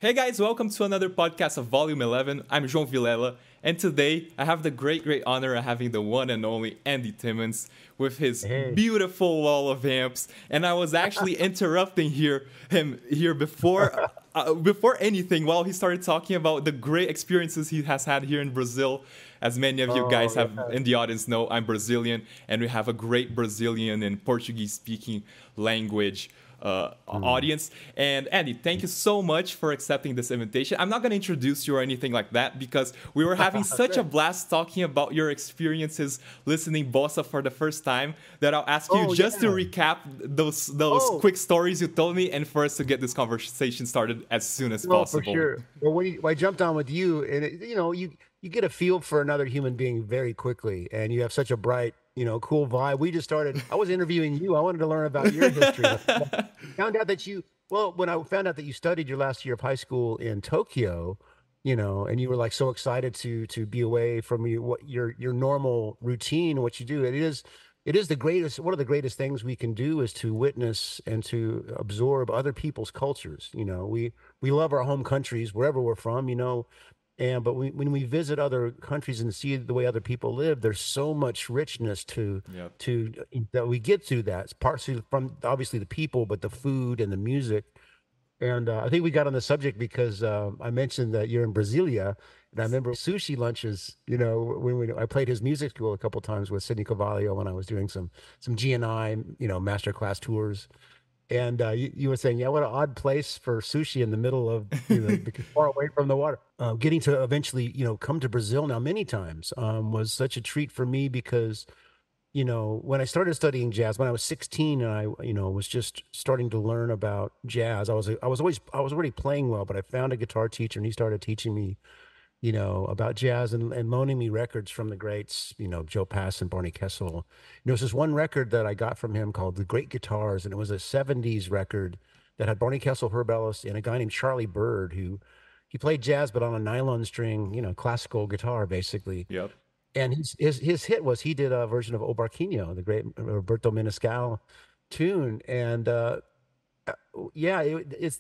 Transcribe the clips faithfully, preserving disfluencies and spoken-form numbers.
Hey guys, welcome to another podcast of Volume eleven. I'm João Vilela, and today I have the great, great honor of having the one and only Andy Timmons with his Hey. beautiful wall of amps. And I was actually interrupting here him here before uh, before anything while he started talking about the great experiences he has had here in Brazil. As many of you guys Oh, have yeah. in the audience know, I'm Brazilian, and we have a great Brazilian and Portuguese speaking language uh, audience. And Andy, thank you so much for accepting this invitation. I'm not going to introduce you or anything like that because we were having such a blast talking about your experiences listening bossa for the first time that I'll ask you Oh, just to yeah. recap those those Oh. quick stories you told me, and for us to get this conversation started as soon as Well, for possible. sure. Well, when, you, when I jumped on with you, and it, you know, you you get a feel for another human being very quickly, and you have such a bright, you know, cool vibe. We just started. I was interviewing you. I wanted to learn about your history. I found out that you. Well, when I found out that you studied your last year of high school in Tokyo, you know, and you were like so excited to to be away from your what your your normal routine, what you do. It is it is the greatest. One of the greatest things we can do is to witness and to absorb other people's cultures. You know, we we love our home countries wherever we're from. You know, and but we, when we visit other countries and see the way other people live, there's so much richness to Yep. to that we get through that. It's partially from obviously the people, but the food and the music. And uh, I think we got on the subject because um, I mentioned that you're in Brasilia, and I remember sushi lunches. You know, when we, I played his music school a couple times with Sidney Carvalho when I was doing some some G and I, you know, master class tours. And uh, you, you were saying, yeah, what an odd place for sushi in the middle of, you know, because far away from the water. Uh, getting to eventually, you know, come to Brazil now many times um, was such a treat for me because, you know, when I started studying jazz, when I was sixteen and I, you know, was just starting to learn about jazz, I was, I was always, I was already playing well, but I found a guitar teacher and he started teaching me, you know, about jazz and, and loaning me records from the greats, you know, Joe Pass and Barney Kessel. You know, there was this one record that I got from him called The Great Guitars, and it was a seventies record that had Barney Kessel, Herb Ellis, and a guy named Charlie Bird who he played jazz, but on a nylon string, you know, classical guitar, basically. Yep. And his his his hit was he did a version of O Barquinho, the great Roberto Menescal tune. And uh, uh, yeah, it, it's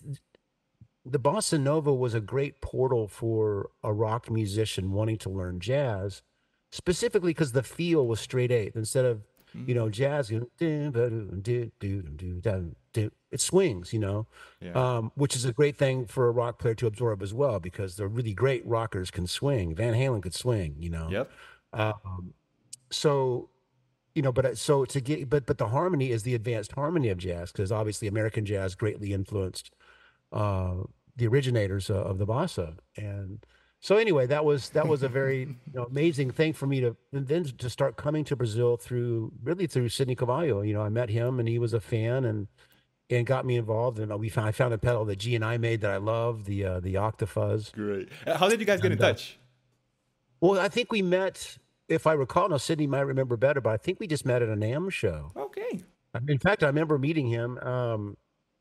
the bossa nova was a great portal for a rock musician wanting to learn jazz, specifically because the feel was straight eighth instead of you know Mhm. jazz. You know, "Dun, ba, doo, doo, doo, doo, dun, doo." It swings, you know, Yeah. um, which is a great thing for a rock player to absorb as well because the really great rockers can swing. Van Halen could swing, you know. Yep. Um, so you know, but uh, so to get but but the harmony is the advanced harmony of jazz because obviously American jazz greatly influenced uh, the originators uh, of the bossa. And so anyway, that was that was a very you know, amazing thing for me to and then to start coming to Brazil through really through Sidney Carvalho. You know, I met him and he was a fan and and got me involved. And we found I found a pedal that G and I made that I love, the uh, the Octafuzz. Great. Uh, How did you guys get in And uh, touch? well, I think we met. If I recall, now Sydney might remember better, but I think we just met at a NAMM show. Okay. In fact, I remember meeting him. Um,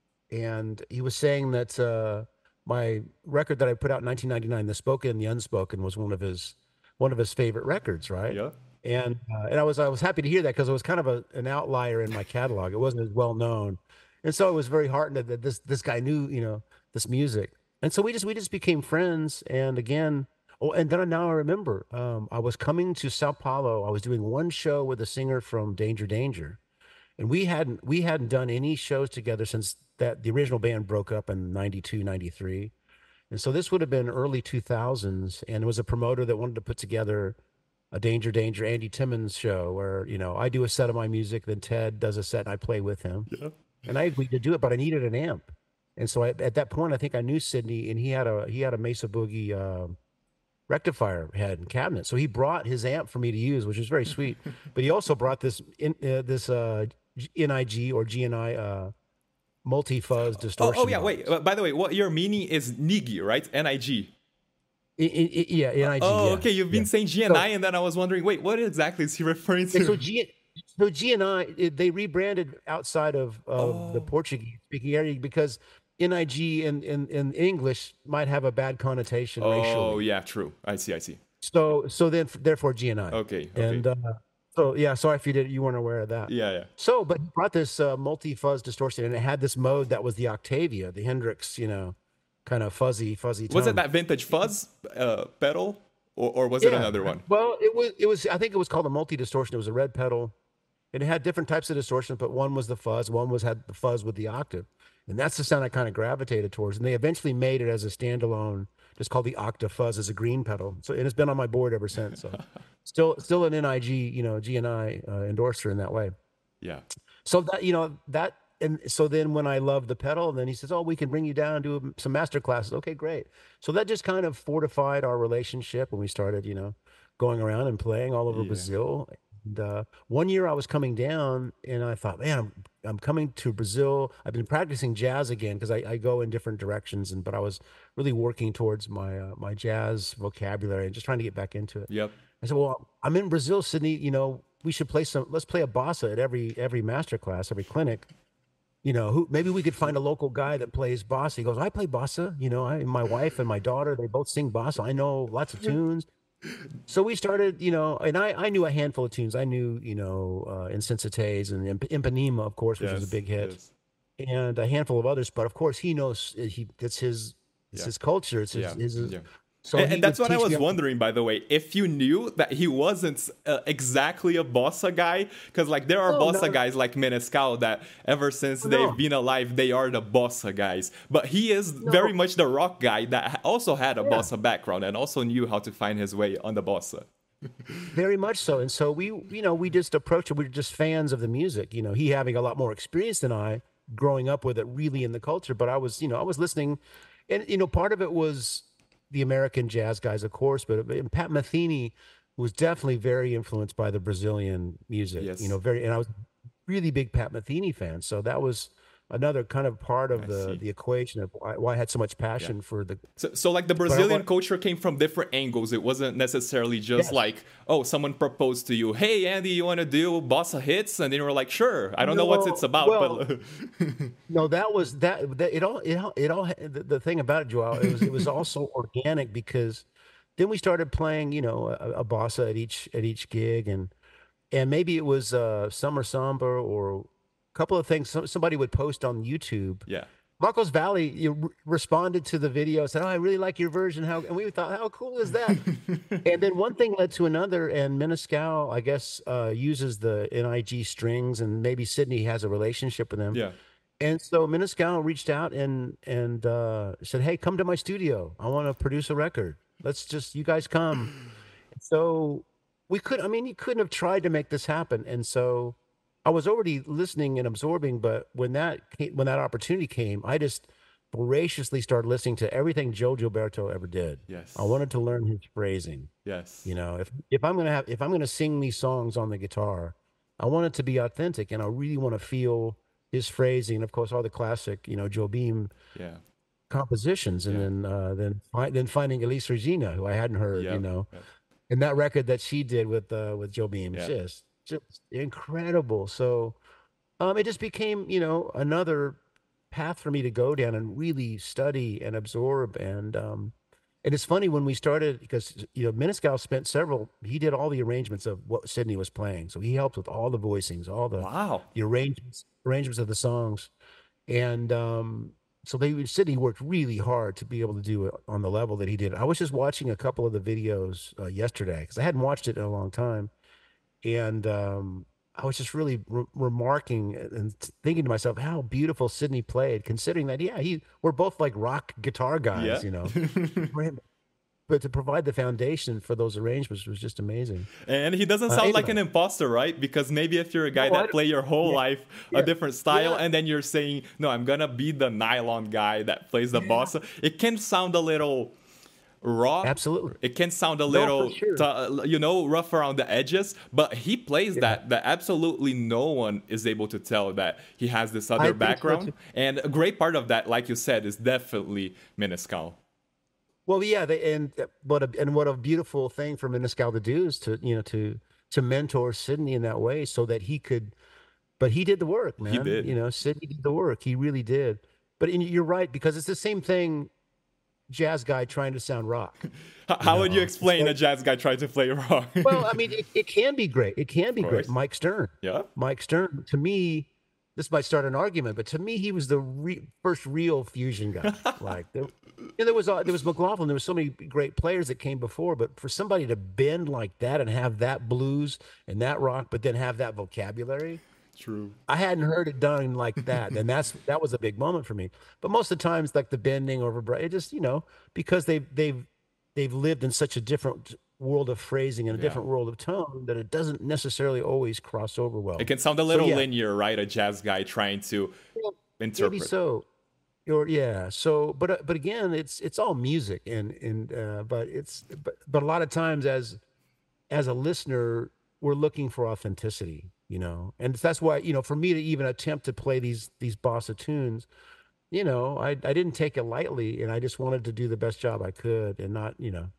and he was saying that uh, my record that I put out in nineteen ninety-nine, The Spoken and the Unspoken, was one of his one of his favorite records, right? Yeah. And uh, and I was I was happy to hear that because it was kind of a, an outlier in my catalog. It wasn't as well known, and so I was very heartened that this this guy knew you know this music. And so we just we just became friends. And again, oh, and then now I remember um, I was coming to Sao Paulo. I was doing one show with a singer from Danger Danger, and we hadn't we hadn't done any shows together since that the original band broke up in ninety-two, ninety-three. And so this would have been early two thousands, and it was a promoter that wanted to put together a Danger Danger Andy Timmons show where you know I do a set of my music, then Ted does a set and I play with him. Yeah. And I agreed to do it, but I needed an amp. And so I, at that point I think I knew Sydney, and he had a he had a Mesa Boogie uh, rectifier head and cabinet. So he brought his amp for me to use, which was very sweet. But he also brought this in, uh, this uh, N I G or G N I uh, multi fuzz Oh, oh distortion yeah. Wait. box. uh, By the way, what you're meaning is Nigi, right? N I G. I, I, I, yeah, N I G. Oh, Yeah, okay. You've yeah. been saying G and I, So, and then I was wondering, wait, what exactly is he referring and so to? G, so G and I, it, they rebranded outside of of the Oh, Portuguese speaking area because N I G in, in in English might have a bad connotation oh, racially. yeah. True. I see. I see. So so then therefore G and I. Okay. Okay. And uh, so yeah, sorry if you did you weren't aware of that. Yeah. Yeah. So, but he brought this uh, multi fuzz distortion, and it had this mode that was the Octavia, the Hendrix, you know, kind of fuzzy, fuzzy tone. Was it that vintage fuzz uh, pedal, or, or was yeah. it another one? Well, it was. It was. I think it was called a multi distortion. It was a red pedal. It had different types of distortion, but one was the fuzz. One was had the fuzz with the octave, and that's the sound I kind of gravitated towards. And they eventually made it as a standalone, just called the Octave Fuzz as a green pedal. So and it's been on my board ever since. So still, still an N I G, you know, G N I uh, endorser in that way. Yeah. So that you know that, and so then when I loved the pedal, and then he says, "Oh, we can bring you down and do some master classes." Okay, great. So that just kind of fortified our relationship when we started, you know, going around and playing all over Yeah. Brazil. And uh, one year I was coming down, and I thought, man, I'm I'm coming to Brazil. I've been practicing jazz again because I, I go in different directions, and but I was really working towards my uh, my jazz vocabulary and just trying to get back into it. Yep. I said, well, I'm in Brazil, Sydney. You know, we should play some. Let's play a bossa at every every master class, every clinic. You know, who maybe we could find a local guy that plays bossa. He goes, I play bossa. You know, I my wife and my daughter, they both sing bossa. I know lots of tunes. So we started, you know, and I, I knew a handful of tunes. I knew, you know, uh, Insensites and Imp- Impanema, of course, which was a Yes, big hit, yes. and a handful of others. But of course, he knows uh, he it's his it's Yeah. his culture. It's his, Yeah. his, Yeah. so And, he and that's would what I teach was me how- wondering, by the way, if you knew that he wasn't uh, exactly a bossa guy, because like there are Oh, bossa no. guys like Menescal that ever since Oh, they've no. been alive, they are the bossa guys. But he is very much the rock guy that ha- also had a Yeah. bossa background and also knew how to find his way on the bossa. Very much so. And so we, you know, we just approached it. We were just fans of the music. You know, he having a lot more experience than I, growing up with it really in the culture. But I was, you know, I was listening, and you know, part of it was the American jazz guys, of course, but but Pat Metheny was definitely very influenced by the Brazilian music. Yes. You know, very, and I was a really big Pat Metheny fan. So that was another kind of part of I the see. the equation of why, why I had so much passion for the. So, so like the I Brazilian want- culture came from different angles. It wasn't necessarily just Yes. like, oh, someone proposed to you, hey Andy, you want to do bossa hits? And then you were like, sure. I don't know what No, it's about, well, but No, that was that, that it all it all it all the, the thing about it, Joel, it was it was also organic because then we started playing, you know, a, a bossa at each at each gig, and and maybe it was uh Summer Samba or a couple of things some, somebody would post on YouTube. yeah. Marcos Valley you re- responded to the video, said, "Oh, I really like your version." How and we thought, "How cool is that?" And then one thing led to another, and Menescal, I guess, uh, uses the N I G strings, and maybe Sydney has a relationship with them. Yeah. And so Menescal reached out and and uh, said, "Hey, come to my studio. I want to produce a record. Let's just you guys come." So we could. I mean, you couldn't have tried to make this happen. And so I was already listening and absorbing, but when that came, when that opportunity came, I just voraciously started listening to everything Joe Gilberto ever did. Yes. I wanted to learn his phrasing. Yes. You know, if if I'm gonna have if I'm gonna sing these songs on the guitar, I want it to be authentic, and I really want to feel his phrasing, and of course all the classic, you know, Joe Beam Yeah. compositions, and Yeah. then uh, then fi- then finding Elise Regina, who I hadn't heard, you Yep, know, yep. and that record that she did with uh, with Joe Beam, Yeah. just just incredible. So um, it just became, you know, another path for me to go down and really study and absorb. And um, and it's funny when we started because you know Menescal spent several. He did all the arrangements of what Sydney was playing, so he helped with all the voicings, all the Wow. the arrangements arrangements of the songs, and um, so they Sydney worked really hard to be able to do it on the level that he did. I was just watching a couple of the videos uh, yesterday because I hadn't watched it in a long time, and um, I was just really re- remarking and thinking to myself how beautiful Sydney played, considering that yeah, he we're both like rock guitar guys, Yeah. you know. For him- But to provide the foundation for those arrangements was just amazing. And he doesn't Uh, sound like an anyway. imposter, right? Because maybe if you're a guy No, I that don't- play your whole yeah, life yeah, a different style, yeah. and then you're saying, "No, I'm gonna be the nylon guy that plays the bossa," it can sound a little raw. Absolutely. It can sound a for little, sure. t- you know, rough around the edges. But he plays that that absolutely no one is able to tell that he has this other think so, background. too. And a great part of that, like you said, is definitely Menescal. Well, yeah, they, and what a and what a beautiful thing for Menescal to do is to you know to to mentor Sydney in that way so that he could. But he did the work, man. did. You know, Sydney did the work. He really did. But and you're right because it's the same thing. Jazz guy trying to sound rock. H- How would you know, explain it's a jazz guy trying to play rock? Well, I mean, it, it can be great. It can be great. course. Mike Stern. Yeah. Mike Stern, to me, this might start an argument, but to me, he was the re first real fusion guy. Like there, and there was uh, there was McLaughlin. There was so many great players that came before, but for somebody to bend like that and have that blues and that rock, but then have that vocabulary, True. I hadn't heard it done like that. And that's that was a big moment for me. But most of the times, like the bending or vibra- it just, you know, because they've they've they've lived in such a different world of phrasing and a Yeah. different world of tone that it doesn't necessarily always cross over It well. can sound a So little yeah, linear, right? A jazz guy trying to yeah, maybe interpret. so. Or yeah, so but uh, but again, it's it's all music and and uh, but it's but but a lot of times as as a listener, we're looking for authenticity, you know, and that's why you know for me to even attempt to play these these bossa tunes, you know, I I didn't take it lightly, and I just wanted to do the best job I could, and not you know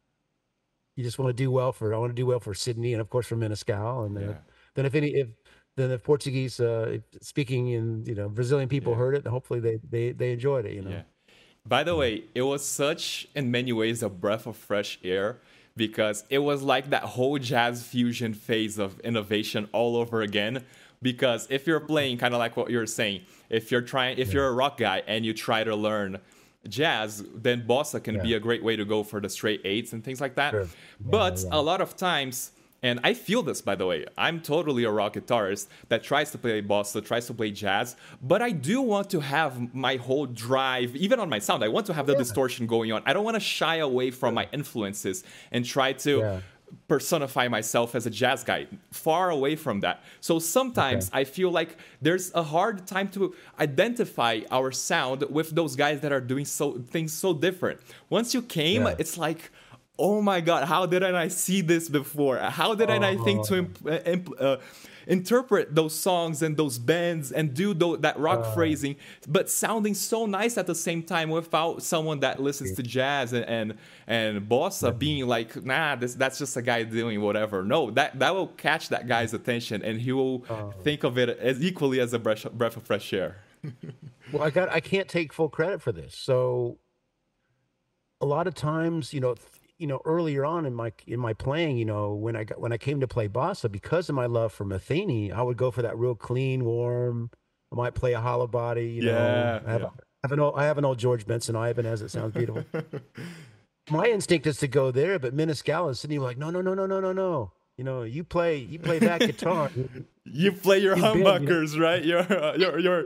you just want to do well for I want to do well for Sydney and of course for Menescal, and then if, Yeah. then if any if then if Portuguese uh, speaking and you know Brazilian people Yeah. heard it, hopefully they they they enjoyed it, you know. Yeah. By the way, it was such, in many ways, a breath of fresh air because it was like that whole jazz fusion phase of innovation all over again. Because if you're playing, kind of like what you're saying, if you're trying, if you're a rock guy and you try to learn jazz, then bossa can Yeah, be a great way to go for the straight eights and things like that. sure. Yeah, But yeah, a lot of times, and I feel this by the way, I'm totally a rock guitarist that tries to play bossa, tries to play jazz, but I do want to have my whole drive, even on my sound. I want to have the yeah, distortion going on. I don't want to shy away from my influences and try to yeah. personify myself as a jazz guy, far away from that. So Okay, sometimes I feel like there's a hard time to identify our sound with those guys that are doing so things so different. Once you came, yeah. it's like, oh my god, how didn't I see this before? How didn't I think to Oh, imp- uh, imp- uh, interpret those songs and those bends and do tho- that rock uh, phrasing, but sounding so nice at the same time without someone that listens yeah, to jazz and and, and bossa being like, nah, this that's just a guy doing whatever. No, that that will catch that guy's attention and he will uh, think of it as equally as a breath, breath of fresh air. well, I got I can't take full credit for this. So a lot of times, you know, th- you know, earlier on in my in my playing, you know, when I got when I came to play bossa, because of my love for Matheny, I would go for that real clean, warm. I might play a hollow body, you know. Yeah, I have yeah. a, I have an old I have an old George Benson Ibanez. It sounds beautiful. My instinct is to go there, but Menescal and Sydney were like, no, no, no, no, no, no, no. You know, you play you play that guitar, you, You play your you bend, you humbuckers, right? Your uh, your your.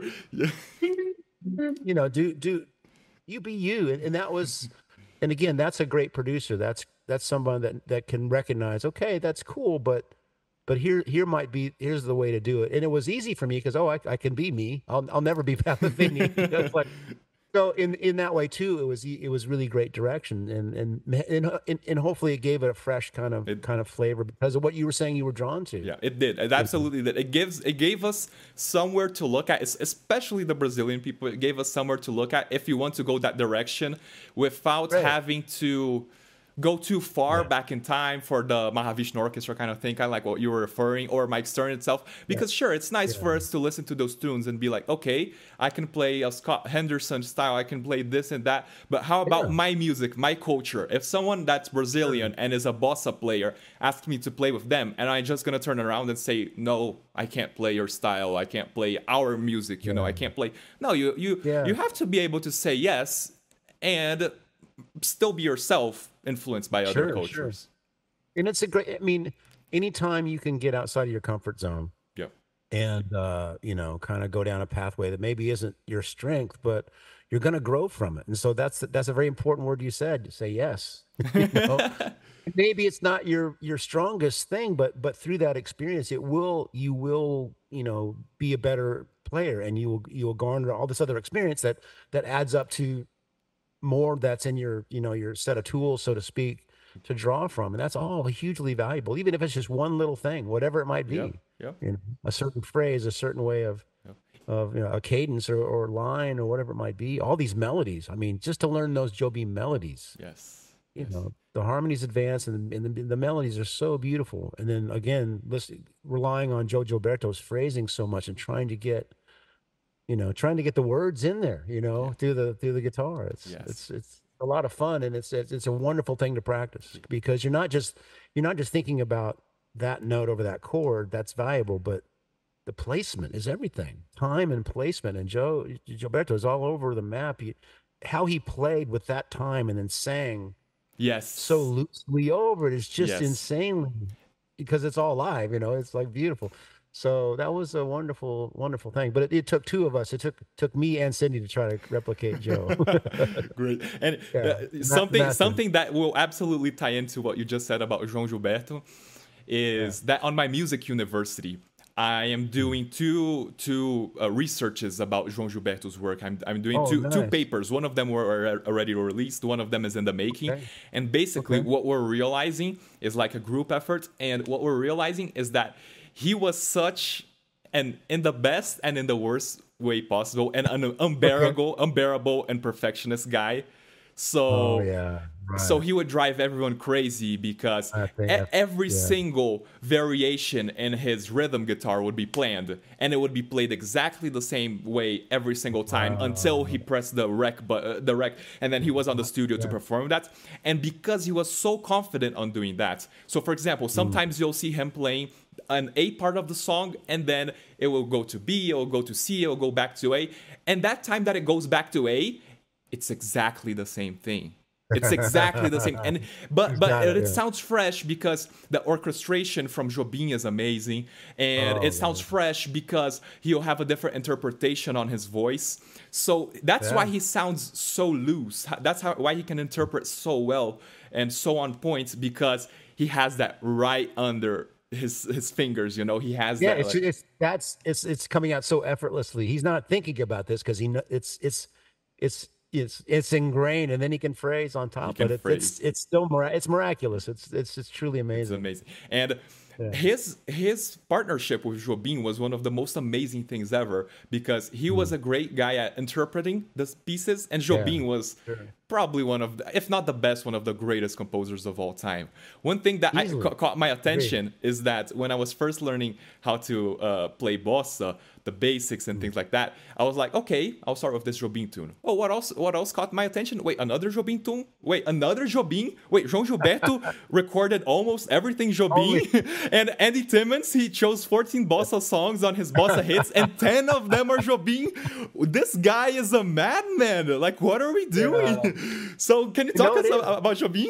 know, you know, do do you be you, and, and that was and again, that's a great producer. That's that's someone that that can recognize, okay, that's cool, but but here here might be here's the way to do it. And it was easy for me because oh, I, I can be me. I'll I'll never be Pat Metheny. You know, it's like so in in that way too, it was e- it was really great direction and and and and, and hopefully it gave it a fresh kind of It, kind of flavor because of what you were saying you were drawn to. Yeah, it did. It absolutely did. It gives it gave us somewhere to look at, es- especially the Brazilian people. It gave us somewhere to look at if you want to go that direction without Right. having to go too far Yeah. back in time for the Mahavishnu Orchestra kind of thing, kind of like what you were referring, or Mike Stern itself. Yeah. Because sure, it's nice for Yeah. us to listen to those tunes and be like, okay, I can play a Scott Henderson style, I can play this and that. But how about Yeah. my music, my culture? If someone that's Brazilian and is a bossa player asks me to play with them, and I'm just gonna turn around and say, no, I can't play your style, I can't play our music, you know, I Yeah. can't play. No, you you Yeah. you have to be able to say yes and still be yourself, influenced by other Sure, sure. cultures. And it's a great I mean, anytime you can get outside of your comfort zone Yeah. and uh, you know, kind of go down a pathway that maybe isn't your strength, but you're going to grow from it. And so that's that's a very important word you said. You say yes. You know, maybe it's not your your strongest thing, but but through that experience, it will you will you know be a better player, and you will you will garner all this other experience that that adds up to more that's in your you know your set of tools, so to speak, to draw from, and that's all hugely valuable, even if it's just one little thing, whatever it might Yeah. be. Yeah. You know, a certain phrase, a certain way of Yeah. of you know a cadence or, or line or whatever it might be. All these melodies. I mean, just to learn those Joe B melodies. Yes. You Yes. know, the harmonies advance and, and the, the melodies are so beautiful. And then again, listen, relying on Joe Gilberto's phrasing so much and trying to get you know trying to get the words in there. You Yeah. know, through the through the guitar. It's Yes. it's it's a lot of fun, and it's it's, it's a wonderful thing to practice because you're not just you're not just thinking about that note over that chord. That's valuable, but the placement is everything. Time and placement. And Joe Gilberto is all over the map. He, how he played with that time and then sang so Yes. loosely over it is just Yes. insanely because it's all live, you know, it's like beautiful. So that was a wonderful, wonderful thing. But it, it took two of us. It took took me and Cindy to try to replicate Joe. Great. And Yeah, uh, ma- something massive. something that will absolutely tie into what you just said about João Gilberto Yeah. is that on my music university, I am Mm. doing two two uh, researches about João Gilberto's work. I'm I'm doing Oh, two two nice. papers. One of them were already released. One of them is in the making. Okay. And basically, Okay. what we're realizing is like a group effort. And what we're realizing is that he was such an in the best and in the worst way possible, and an Okay. unbearable, unbearable and perfectionist guy. Oh So yeah. so Right. he would drive everyone crazy because I think e- that's every yeah. single variation in his rhythm guitar would be planned, and it would be played exactly the same way every single time until he Wow. pressed the rec but uh, the rec, and then he was on the studio to Yeah. perform that. And because he was so confident on doing that, so for example, Mm. sometimes you'll see him playing an A part of the song, and then it will go to B, it will go to C, it will go back to A, and that time that it goes back to A, it's exactly the same thing. It's exactly the same, and but He's but got it, it. it Yeah. sounds fresh because the orchestration from Jobim is amazing, and Oh it sounds yeah. fresh because he'll have a different interpretation on his voice. So that's why Yeah. he sounds so loose. That's how why he can interpret so well and so on point because he has that right under his his fingers. You know, he has Yeah. that It's like it's that's it's it's coming out so effortlessly. He's not thinking about this because he kno- it's it's it's it's it's ingrained, and then he can phrase on he top. can But it's it's phrase. it's still mira- it's miraculous. It's it's it's truly It's amazing. amazing. And Yeah. his his partnership with Jobim was one of the most amazing things ever because he was Mm. a great guy at interpreting the pieces, and Yeah. Jobim was Sure. probably one of the, if not the best, one of the greatest composers of all time. One thing that I, ca- Easily. caught my Agree. attention is that when I was first learning how to uh, play bossa, the basics and Mm. things like that, I was like, okay, I'll start with this Jobim tune. Oh, what else? What else caught my attention? Wait, another Jobim tune? Wait, another Jobim? Wait, João Gilberto recorded almost everything Jobim, Only and Andy Timmons he chose fourteen bossa songs on his bossa hits, and ten of them are Jobim. This guy is a madman. Like, what are we doing? yeah. So, can you You talk know it us is. about Jobim?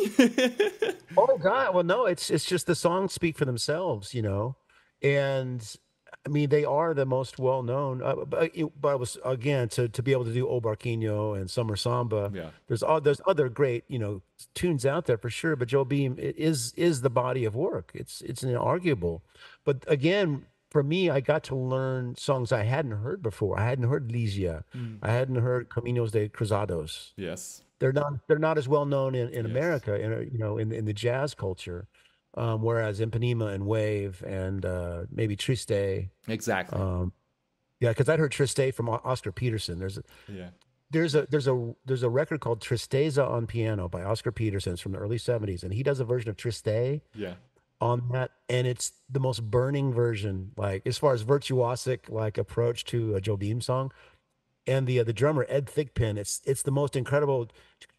Oh God. Well, no, it's it's just the songs speak for themselves, you know. And I mean, they are the most well known. Uh, but, it, but it was again to to be able to do O Barquinho and Summer Samba. Yeah. There's all there's other great you know tunes out there for sure. But Joe Beam i- is is the body of work. It's it's inarguable. But again, for me, I got to learn songs I hadn't heard before. I hadn't heard Lysia. Mm. I hadn't heard Caminos de Cruzados. Yes. They're not they're not as well known in, in Yes. America, in a- you know, in in the jazz culture. Um, whereas Impanema and Wave and uh, maybe Triste, Exactly. um, yeah, because I'd heard Triste from O- Oscar Peterson. There's a Yeah. there's a there's a there's a record called Tristeza on Piano by Oscar Peterson. It's from the early seventies, and he does a version of Triste Yeah. on that, and it's the most burning version, like as far as virtuosic like approach to a Joe Beam song. And the uh, the drummer Ed Thigpen, it's it's the most incredible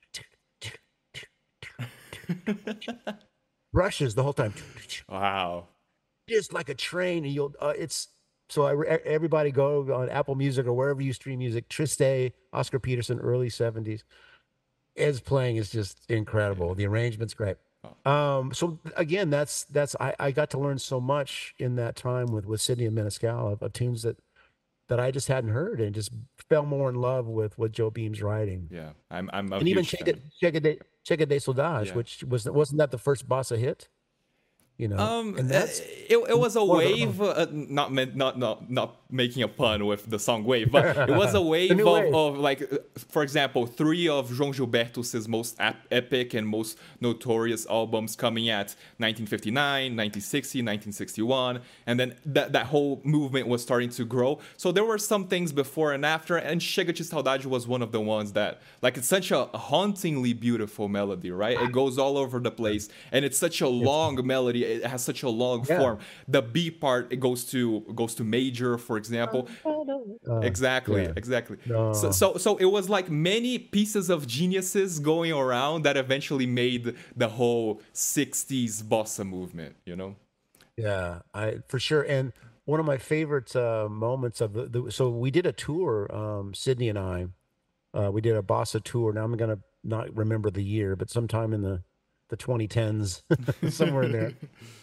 brushes the whole time, Wow. just like a train. And you'll uh, it's so I, re- everybody go on Apple Music or wherever you stream music. Triste, Oscar Peterson, early seventies. Ed's playing is just incredible. The arrangement's great. Oh, Um, so again, that's that's I, I got to learn so much in that time with with Sydney and Maniscal of, of tunes that that I just hadn't heard and just fell more in love with what Joe Beam's writing. yeah. I'm I'm a And even huge Chega fan. Chega de Chega de Saudade, Yeah. which was wasn't that the first bossa hit? You know, Um, and uh, that's it, it was a one of wave, uh, not meant, not not not making a pun with the song wave, but it was a the wave new of, wave. of like, uh, for example, three of João Gilberto's most ap- epic and most notorious albums coming at nineteen fifty-nine, nineteen sixty, nineteen sixty-one, and then that that whole movement was starting to grow. So there were some things before and after, and Chega de Saudade was one of the ones that, like, it's such a hauntingly beautiful melody, right? It goes all over the place, and it's such a It's long melody. It has such a long yeah. form. The B part it goes to goes to major, for example. Uh, Exactly, yeah. exactly. So, No. so, so it was like many pieces of geniuses going around that eventually made the whole sixties bossa movement. You know? Yeah, I for sure. And one of my favorite uh, moments of the, the so we did a tour, um, Sydney and I. Uh, we did a bossa tour. Now I'm gonna not remember the year, but sometime in the the twenty tens, somewhere in there.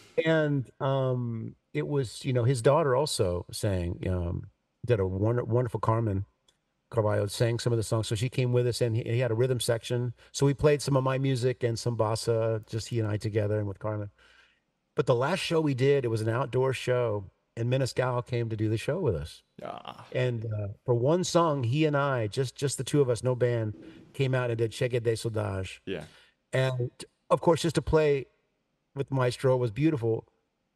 And um, it was, you know, his daughter also sang, um, did a wonder, wonderful Carmen Carvalho sang some of the songs. So she came with us, and he, he had a rhythm section. So we played some of my music and some bossa, just he and I together and with Carmen. But the last show we did, it was an outdoor show, and Menescal came to do the show with us. Yeah. And uh, for one song, he and I, just just the two of us, no band, came out and did Chegue de Saudade. Yeah. And of course, just to play with Maestro was beautiful.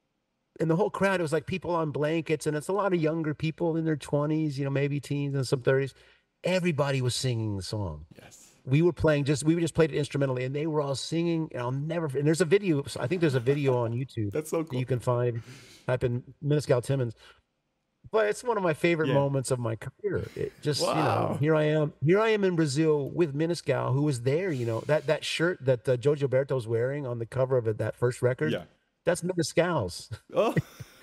And the whole crowd, it was like people on blankets, and it's a lot of younger people in their twenties, you know, maybe teens and some thirties. Everybody was singing the song. Yes. We were playing just, we just played it instrumentally, and they were all singing. And I'll never, and there's a video, I think there's a video on YouTube That's so that cool. you can find. Type in Menescal Timmons. But it's one of my favorite Yeah. moments of my career. It just, you know, Wow. here I am, here I am in Brazil with Menescal, who was there, you know, that, that shirt that uh, Joe Gilberto's wearing on the cover of it, that first record. Yeah. That's Menescal's. Oh.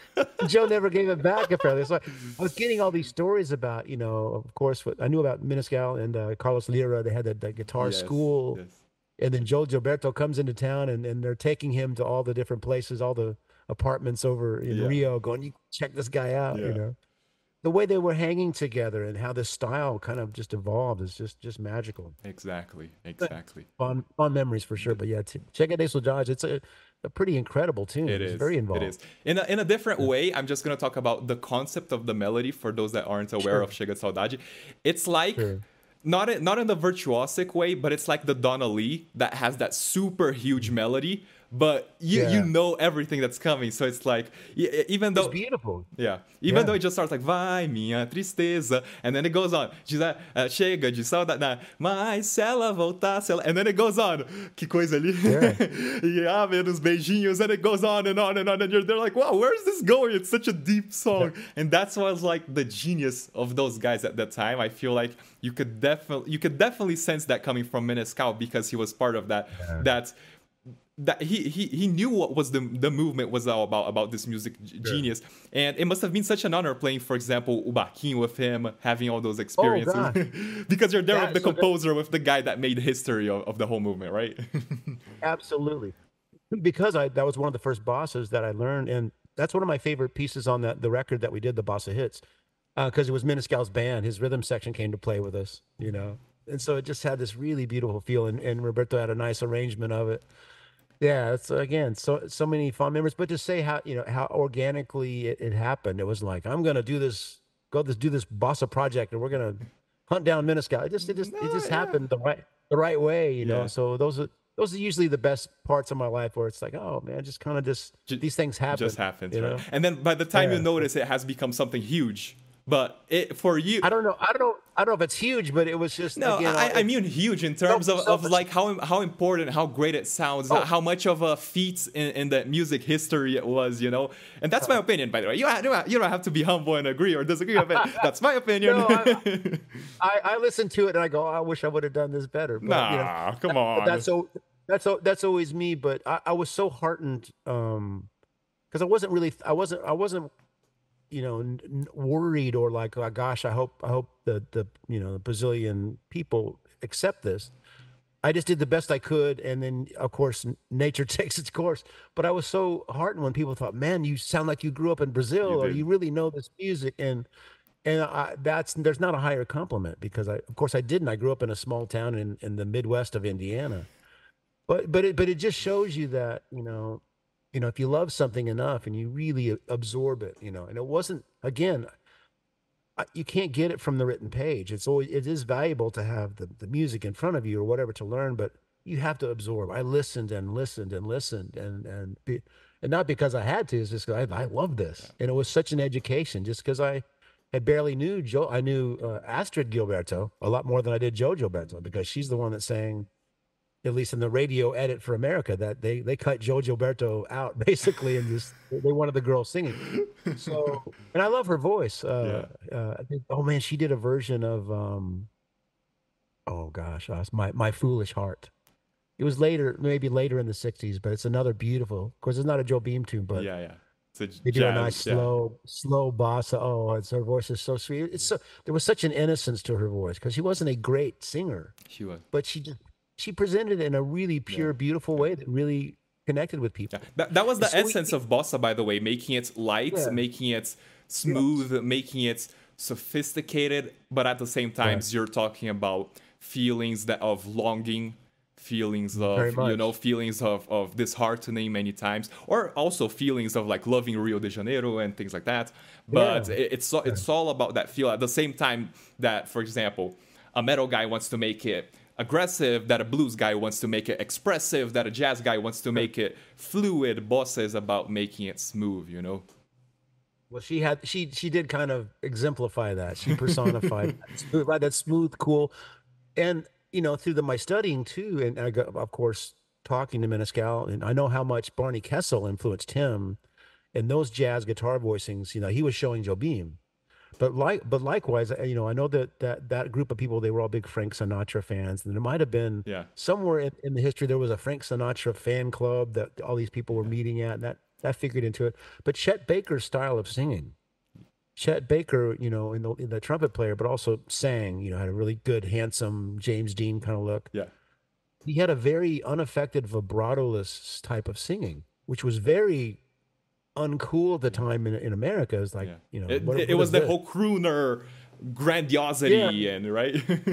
Joe never gave it back, apparently. So I was getting all these stories about, you know, of course, what I knew about Menescal and uh, Carlos Lira. They had that, that guitar Yes, school. yes. And then Joe Gilberto comes into town, and, and they're taking him to all the different places, all the apartments over in Yeah. Rio, going, you check this guy out, Yeah. you know. The way they were hanging together and how this style kind of just evolved is just just magical. Exactly. Exactly. Fond, fond memories for sure. But yeah, t- Chegue de Saudade, it's a, a pretty incredible tune. It it's is. very involved. It is. In a, in a different way, I'm just going to talk about the concept of the melody for those that aren't aware Sure. of Chega de Saudade. It's like, Sure. not, in, not in the virtuosic way, but it's like the Donna Lee that has that super huge melody, but you, Yeah. you know everything that's coming. So it's like, e- even though... It's beautiful. Yeah. Even Yeah. though it just starts like, vai minha tristeza, and then it goes on, diz, ah, chega de saudade, nah, mas se ela voltar, se ela... and then it goes on, que coisa ali, Yeah. e ah, menos beijinhos, and it goes on and on and on, and you're they're like, wow, where's this going? It's such a deep song, and that's what was like the genius of those guys at that time. I feel like you could definitely, you could definitely sense that coming from Menescal because he was part of that, Yeah. that that he, he he knew what was the the movement was all about about this music g- Sure. genius, and it must have been such an honor playing, for example, Ubaquinho with him, having all those experiences, gosh. because you're there That- with the so that- composer, with the guy that made history of, of the whole movement, right? Absolutely. Because I that was one of the first bosses that I learned, and that's one of my favorite pieces on that the record that we did, the Bossa Hits, because it was Menescal's band. His rhythm section came to play with us, you know, and so it just had this really beautiful feel, and, and Roberto had a nice arrangement of it. Yeah, it's again so so many fond memories. But to say how you know how organically it, it happened, it was like I'm gonna do this, go this do this bossa project, and we're gonna hunt down Menescal. It just it just it No, just yeah. happened the right the right way, you know. Yeah. So those are those are usually the best parts of my life, where it's like, oh man, just kind of just Ju- these things happen. Just happens, you right? know? And then by the time you Yeah. notice, it has become something huge. But it for you, I don't know. I don't know. I don't know if it's huge, but it was just no, again, I, I it- mean huge in terms So- of, so- of like how how important, how great it sounds, Oh. how much of a feat in, in the music history it was, you know. And that's my opinion, by the way. You ha- you ha- you don't have to be humble and agree or disagree with it. That's my opinion. No, I- I, I listen to it and I go, I wish I would have done this better. But, nah, you know, come but on. that's so that's so that's always me. But I, I was so heartened um because I wasn't really I wasn't I wasn't you know n- n- worried or like, oh, gosh, I hope I hope the the you know the Brazilian people accept this. I just did the best I could, and then of course n- nature takes its course. But I was so heartened when people thought, "Man, you sound like you grew up in Brazil, You or did. you really know this music." And and I, that's there's not a higher compliment because I, of course, I didn't. I grew up in a small town in in the Midwest of Indiana. But but it but it just shows you that you know, you know, if you love something enough and you really a- absorb it, you know, and it wasn't again. I- You can't get it from the written page. It's always it is valuable to have the, the music in front of you or whatever to learn, but you have to absorb. I listened and listened and listened and and be, and not because I had to. It's just 'cause I I love this, and it was such an education. Just because I I barely knew Joe, I knew uh, Astrid Gilberto a lot more than I did Joe Gilberto because she's the one that sang, at least in the radio edit for America, that they they cut Joe Gilberto out basically and just they wanted the girl singing. So, and I love her voice. Uh, uh, I think, oh man, she did a version of um, oh gosh, uh, my my foolish heart. It was later, maybe later in the sixties, but it's another beautiful. Of course, it's not a Joe Beam tune, but yeah, yeah. It's a They do a nice jazz. Yeah, slow, slow bossa. Oh, it's her voice is so sweet. It's so there was such an innocence to her voice because she wasn't a great singer, she was. but she just she presented it in a really Yeah. pure, beautiful Yeah. way that really connected with Yeah, people. that, that was And the so we, essence of bossa, by the way, making it light, yeah, making it yes, smooth, making it sophisticated, but at the same time, right, you're talking about feelings that of longing, feelings very of you know, much. feelings of of disheartening many times, or also feelings of like loving Rio de Janeiro and things like that. But Yeah, it, it's so- yeah, it's all about that feel. At the same time, that for example, a metal guy wants to make it aggressive, that a blues guy wants to make it expressive, that a jazz guy wants to sure. make it fluid. Bossa is about making it smooth, you know? Well, she had she she did kind of exemplify that. She personified that smooth, right, that smooth, cool, and you know through the my studying too, and I got of course talking to Menescal, and I know how much Barney Kessel influenced him and those jazz guitar voicings. You know, he was showing Jobim. But like, but likewise, uh, you know, I know that that that group of people, they were all big Frank Sinatra fans, and there might have been Yeah, somewhere in, in the history there was a Frank Sinatra fan club that all these people were yeah, meeting at, and that that figured into it. But Chet Baker's style of singing, Chet Baker, you know, in the in the trumpet player, but also sang, you know, had a really good, handsome James Dean kind of look. yeah, He had a very unaffected vibratoless type of singing, which was very uncool at the yeah, time in in America. It's like, yeah. you know, It, what it what was is the this? whole crooner Yeah. grandiosity, and right?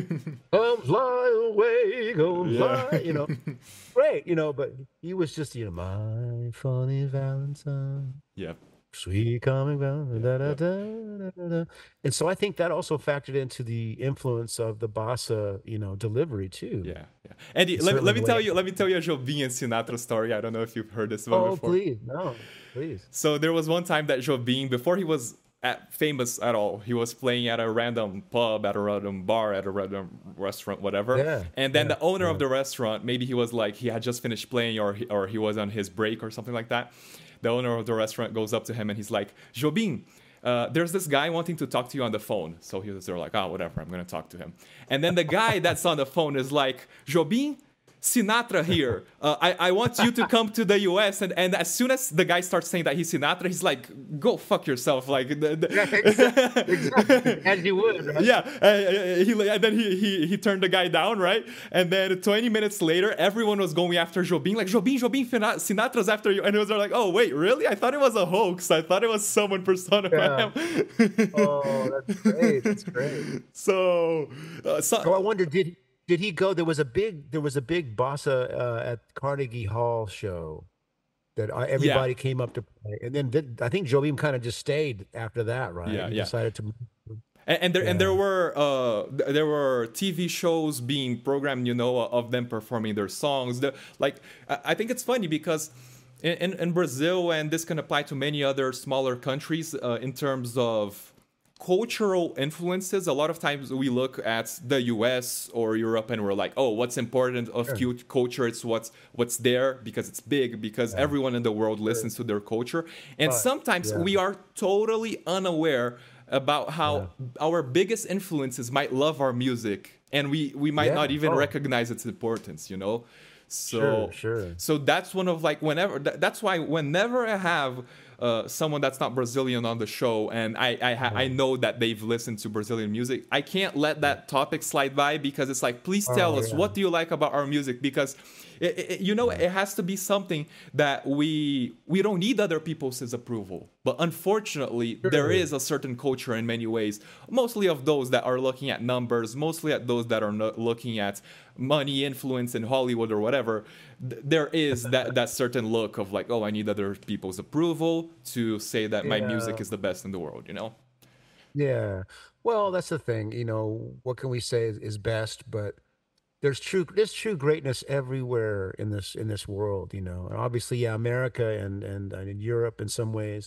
Come fly away, come Yeah. fly, you know, great, you know, but he was just, you know, my funny Valentine, Yeah, sweet coming Valentine, yeah, da, da, yeah, da, da, da, da. And so I think that also factored into the influence of the bossa, you know, delivery too. yeah, yeah. Andy, And let me certainly let the me way, tell you let me tell you a Jobim and Sinatra story. I don't know if you've heard this one oh, before. please, no, please. So there was one time that Jobim, before he was at, famous at all, he was playing at a random pub, at a random bar, at a random restaurant, whatever. Yeah, And then yeah, the owner of yeah. the restaurant, maybe he was like, he had just finished playing, or he, or he was on his break or something like that. The owner of the restaurant goes up to him and he's like, Jobim, uh, there's this guy wanting to talk to you on the phone. So he was there like, oh, whatever, I'm going to talk to him. And then the guy that's on the phone is like, Jobim, Sinatra here. Uh, I, I want you to come to the U S. And, and as soon as the guy starts saying that he's Sinatra, he's like, go fuck yourself. Like, the, Yeah, exactly, exactly. the As you would, right? yeah. Uh, he, and then he, he, he turned the guy down, right? And then twenty minutes later, everyone was going after Jobim, like, Jobim, Jobim, Sinatra's after you. And it was like, oh, wait, really? I thought it was a hoax. I thought it was someone Yeah. personifying him. Oh, that's great. That's great. so, uh, so, So I wonder, did did he go? There was a big there was a big bossa uh, at Carnegie Hall show that I, yeah. everybody came up to play, and then did, I think Jobim kind of just stayed after that, right? Yeah, He yeah. decided to, and, and there and there yeah, were uh th- there were T V shows being programmed, you know, of them performing their songs. The, like I I think it's funny because in, in, in Brazil, and this can apply to many other smaller countries, uh, in terms of cultural influences. A lot of times we look at the U S or Europe and we're like, oh, what's important of sure, cute culture? It's what's what's there because it's big, because yeah, everyone in the world sure. listens to their culture. And But sometimes yeah, we are totally unaware about yeah, how our biggest influences might love our music, and we we might not yeah. even Oh, recognize its importance, you know. sure, So sure. so that's one of like, whenever that, that's why whenever I have uh, someone that's not Brazilian on the show, and I I, ha- I Yeah, know that they've listened to Brazilian music, I can't let yeah. that topic slide by, because it's like, please tell Oh, us, yeah, what do you like about our music? Because it, it, you know, yeah, it has to be something that we we don't need other people's approval. But unfortunately, there sure. is a certain culture in many ways, mostly of those that are looking at numbers, mostly at those that are not looking at money, influence in Hollywood or whatever. Th- there is that that certain look of like, oh, I need other people's approval to say that my music Yeah, is the best in the world, you know. yeah. Well, that's the thing. You know, what can we say is, is best? But there's true there's true greatness everywhere in this in this world. You know, and obviously, yeah, America and and, and in Europe in some ways.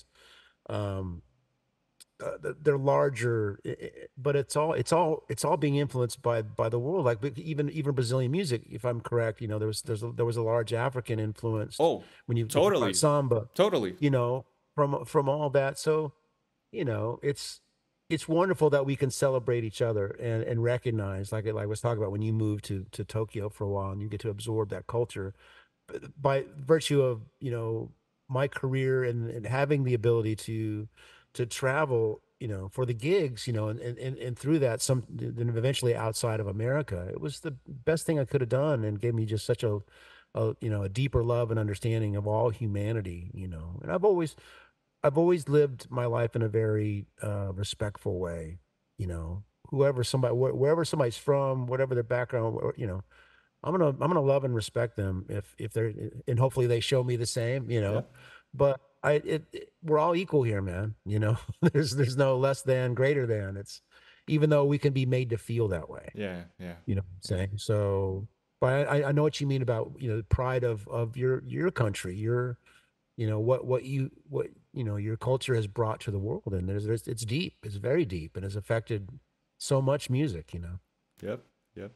Um, uh, th- they're larger, i- i- but it's all it's all it's all being influenced by by the world. Like but even even Brazilian music, if I'm correct, you know, there was there's a, there was a large African influence Oh, when you, you think about totally, samba, totally. you know, from from all that. So you know, it's it's wonderful that we can celebrate each other and and recognize, like like I was talking about, when you move to to Tokyo for a while and you get to absorb that culture by virtue of, you know, my career and, and having the ability to to travel, you know, for the gigs, you know, and and and, and through that, some then eventually outside of America, it was the best thing I could have done, and gave me just such a, a you know, a deeper love and understanding of all humanity, you know. And I've always I've always lived my life in a very uh, respectful way, you know. Whoever somebody, wh- wherever somebody's from, whatever their background, wh- you know, I'm gonna I'm gonna love and respect them if if they're, and hopefully they show me the same, you Yeah. know. But I it, it we're all equal here, man. You know, there's there's no less than, greater than. It's even though we can be made to feel that way, Yeah. Yeah. you know what I'm saying? So, but I I know what you mean about, you know, the pride of of your your country, your, you know, what what you what you know your culture has brought to the world, and there's, there's it's deep, it's very deep, and has affected so much music, you know. Yep. Yep.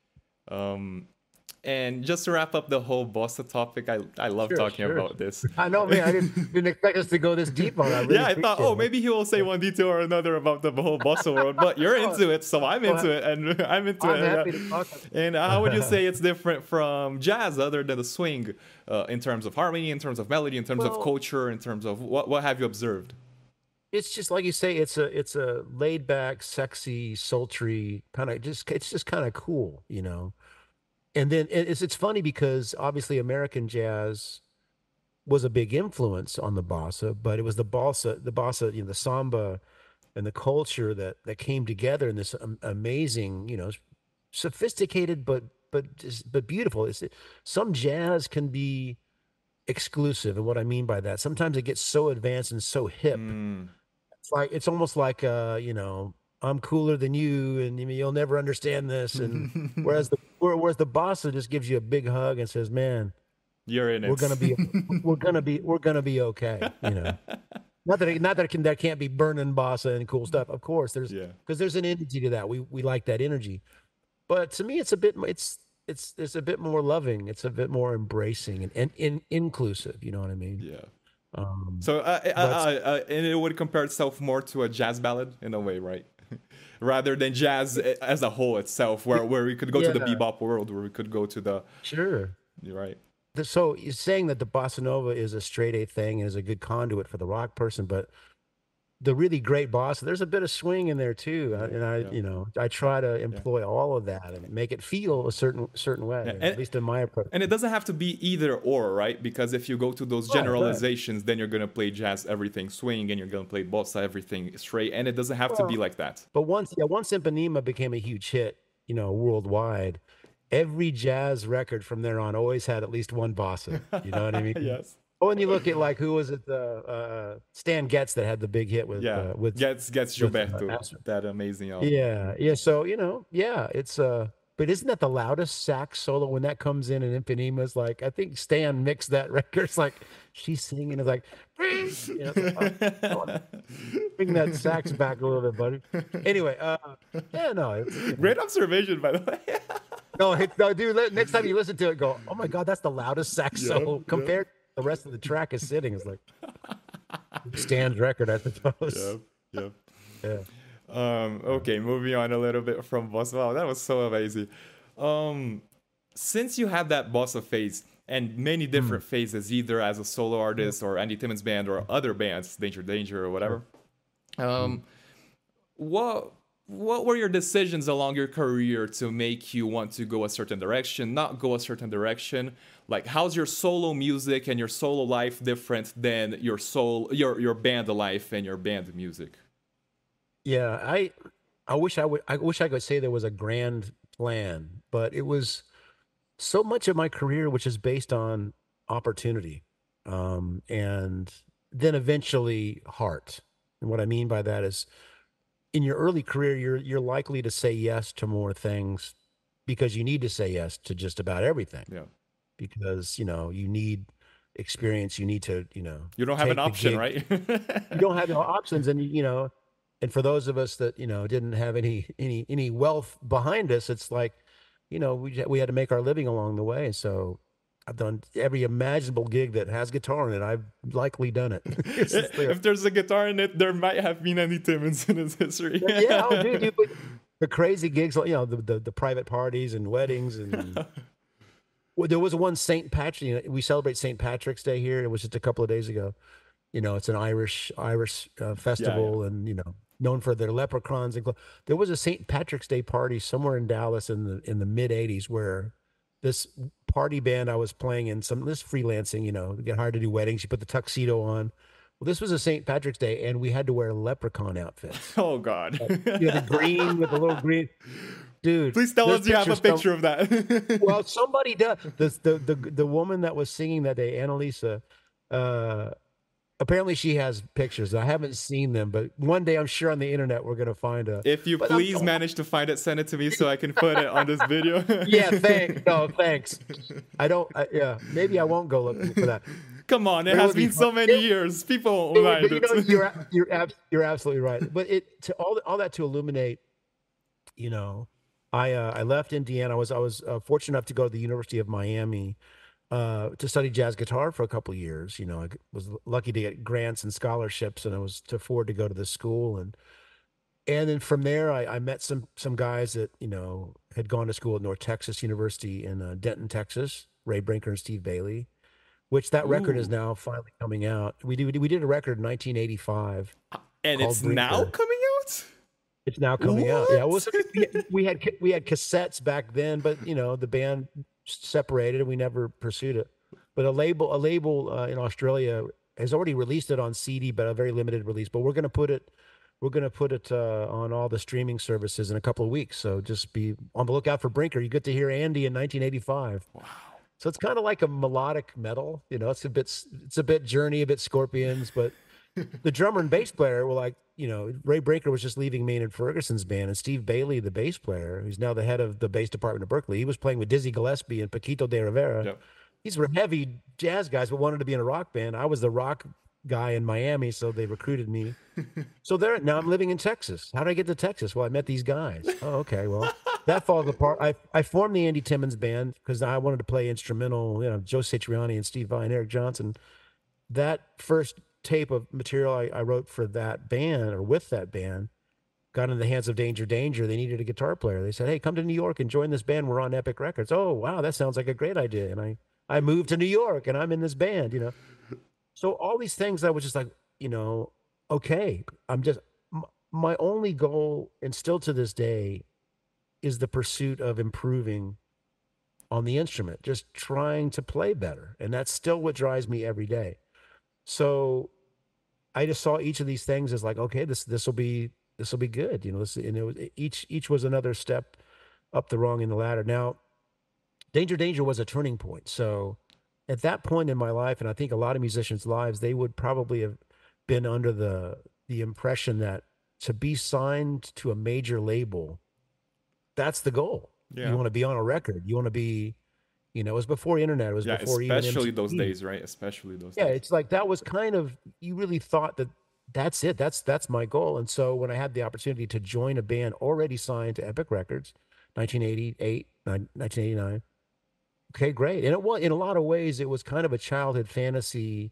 Um, and just to wrap up the whole bossa topic, I I love Sure, talking sure. about this. I know, man. I didn't didn't expect us to go this deep on that. I really Yeah, I thought, appreciate oh, it. maybe he will say one detail or another about the whole bossa world, but you're Oh, into it, so I'm well, into it, and I'm into I'm it. happy to Yeah. talk. And how would you say it's different from jazz, other than the swing, uh, in terms of harmony, in terms of melody, in terms of Well, culture, in terms of what what have you observed? it's just like you say. It's a it's a laid back, sexy, sultry kind of, just it's just kind of cool, you know. And then it- it's it's funny because obviously American jazz was a big influence on the bossa, but it was the bossa, the bossa, you know, the samba and the culture that that came together in this am- amazing, you know, sophisticated but but just but beautiful. It's some jazz can be exclusive, and what I mean by that, sometimes it gets so advanced and so hip. Mm. It's like it's almost like uh, you know, I'm cooler than you, and you you'll never understand this. And whereas the whereas the bossa just gives you a big hug and says, "Man, You're in we're it. gonna be we're gonna be we're gonna be okay," you know. Not that it, not that it can that can't be burning bossa and cool stuff. Of course, there's Yeah. because there's an energy to that. We we like that energy. But to me, it's a bit it's it's it's a bit more loving. It's a bit more embracing and, and, in inclusive. You know what I mean? Yeah. Um, So, uh, uh, uh, but uh, and it would compare itself more to a jazz ballad in a way, right? Rather than jazz as a whole itself, where where we could go to the yeah, bebop world, where we could go to the, sure. you're right. The- So you're saying that the bossa nova is a straight A thing and is a good conduit for the rock person, but the really great bossa, there's a bit of swing in there too. Uh, Yeah, And I, yeah, you know, I try to yeah. employ all of that and make it feel a certain certain way, Yeah, you know, at and least in my approach. and it doesn't have to be either or, right? Because if you go to those Right, right. generalizations, then you're gonna play jazz everything swing, and you're gonna play bossa everything straight, and it doesn't have to be Well, like that. but once, yeah, once Impanema became a huge hit, you know, worldwide, every jazz record from there on always had at least one bossa. You know what I mean? Yes. Oh, and you look at like who was it? The uh, Stan Getz that had the big hit with Yeah. uh, with Gets gets with uh, Gilberto, Astro. that amazing album. Yeah, yeah. So you know, yeah, it's uh. But isn't that the loudest sax solo when that comes in? And Impanema's like, I think Stan mixed that record. It's like she's singing. It's like, you know, it's like, oh, bring that sax back a little bit, buddy. Anyway, uh, yeah, no, it's, you know. Great observation, by the way. No, it, no, dude. Let, next time you listen to it, go, "Oh my god, that's the loudest sax Yeah, solo yeah. compared to the rest of the track is sitting." It's like Stan's record, I suppose. Yep. Yeah. Um, okay, moving on a little bit from bossa. Wow, that was so amazing. Um, since you had that bossa phase and many different phases, either as a solo artist or Andy Timmons band or other bands, Danger Danger or whatever, um, what what were your decisions along your career to make you want to go a certain direction, not go a certain direction? Like, how's your solo music and your solo life different than your soul, your your band life and your band music? Yeah, I I wish I would I wish I could say there was a grand plan, but it was so much of my career which is based on opportunity. Um, and then eventually heart. And what I mean by that is in your early career, you're you're likely to say yes to more things because you need to say yes to just about everything. Yeah. Because, you know, you need experience, you need to, you know, You don't have an take the option, gig. right? You don't have no options, and you know, and for those of us that, you know, didn't have any any any wealth behind us, it's like, you know, we we had to make our living along the way. So I've done every imaginable gig that has guitar in it. I've likely done it. It's just there. If there's a guitar in it, there might have been Andy Timmons in his history. Yeah, oh, dude, dude, but the crazy gigs, you know, the, the the private parties and weddings and Well, there was one Saint Patrick. You know, we celebrate Saint Patrick's Day here. It was just a couple of days ago. You know, it's an Irish Irish uh, Yeah, yeah. festival, and you know, known for their leprechauns. And glo- there was a Saint Patrick's Day party somewhere in Dallas in the in the mid eighties where this party band I was playing in, some this freelancing. You know, get hired to do weddings. You put the tuxedo on. Well, this was a Saint Patrick's Day, and we had to wear leprechaun outfits. Oh God. Uh, you know, the green with the little green. Dude, Please tell there's us you have a pictures. Some, picture of that. well, somebody does. The, the the the woman that was singing that day, Annalisa, uh, apparently she has pictures. I haven't seen them, but one day I'm sure on the internet we're gonna find a. If you But I'm, please manage to find it, send it to me so I can put it on this video. yeah, thanks. No, thanks. I don't. I, yeah, maybe I won't go looking for that. Come on, it But it has would be been so fun. many It, years. People it won't would, mind but you know, it. you're a- you're ab- you're absolutely right. But it to all all that to illuminate, you know, I uh, I left Indiana. I was I was uh, fortunate enough to go to the University of Miami uh, to study jazz guitar for a couple of years. You know, I was lucky to get grants and scholarships, and I was to afford to go to this school. And and then from there, I, I met some some guys that you know had gone to school at North Texas University in uh, Denton, Texas. Ray Brinker and Steve Bailey, which that record is Ooh. now finally coming out. We did we did a record in nineteen eighty-five And called it's now Brinker. coming out? It's now coming out. Yeah, it What? was we we had we had cassettes back then, but you know the band separated and we never pursued it. But a label a label uh, in Australia has already released it on C D, but a very limited release. But we're gonna put it we're gonna put it uh, on all the streaming services in a couple of weeks. So just be on the lookout for Brinker. You get to hear Andy in nineteen eighty-five. Wow. So it's kind of like a melodic metal. You know, it's a bit it's a bit Journey, a bit Scorpions, but the drummer and bass player were like, you know, Ray Brinker was just leaving Maynard Ferguson's band, and Steve Bailey, the bass player, who's now the head of the bass department of Berkeley, he was playing with Dizzy Gillespie and Paquito de Rivera. Yep. These were heavy jazz guys, but wanted to be in a rock band. I was the rock guy in Miami, so they recruited me. So there, now I'm living in Texas. How did I get to Texas? Well, I met these guys. Oh, okay. Well, that falls apart. I I formed the Andy Timmons band because I wanted to play instrumental. You know, Joe Satriani and Steve Vai and Eric Johnson. That first tape of material I, I wrote for that band or with that band got in the hands of Danger Danger. They needed a guitar player. They said, "Hey, come to New York and join this band. We're on Epic Records." Oh, wow, that sounds like a great idea. And I I moved to New York and I'm in this band. You know, so all these things I was just like, you know, okay, I'm just m- my only goal, and still to this day, is the pursuit of improving on the instrument, just trying to play better, and that's still what drives me every day. So I just saw each of these things as like, okay, this this will be this will be good, you know. This and it was each each was another step up the rung in the ladder. Now, Danger Danger was a turning point. So at that point in my life, and I think a lot of musicians' lives, they would probably have been under the the impression that to be signed to a major label, that's the goal. You Yeah. want to be on a record. You want to be, you know, it was before internet. It was Yeah, before even especially those M T V. days, right? Especially those Yeah, days. it's like that was kind of you really thought that that's it. That's that's my goal. And so when I had the opportunity to join a band already signed to Epic Records, nineteen eighty-eight, nine- nineteen eighty-nine. Okay, great. And it was in a lot of ways it was kind of a childhood fantasy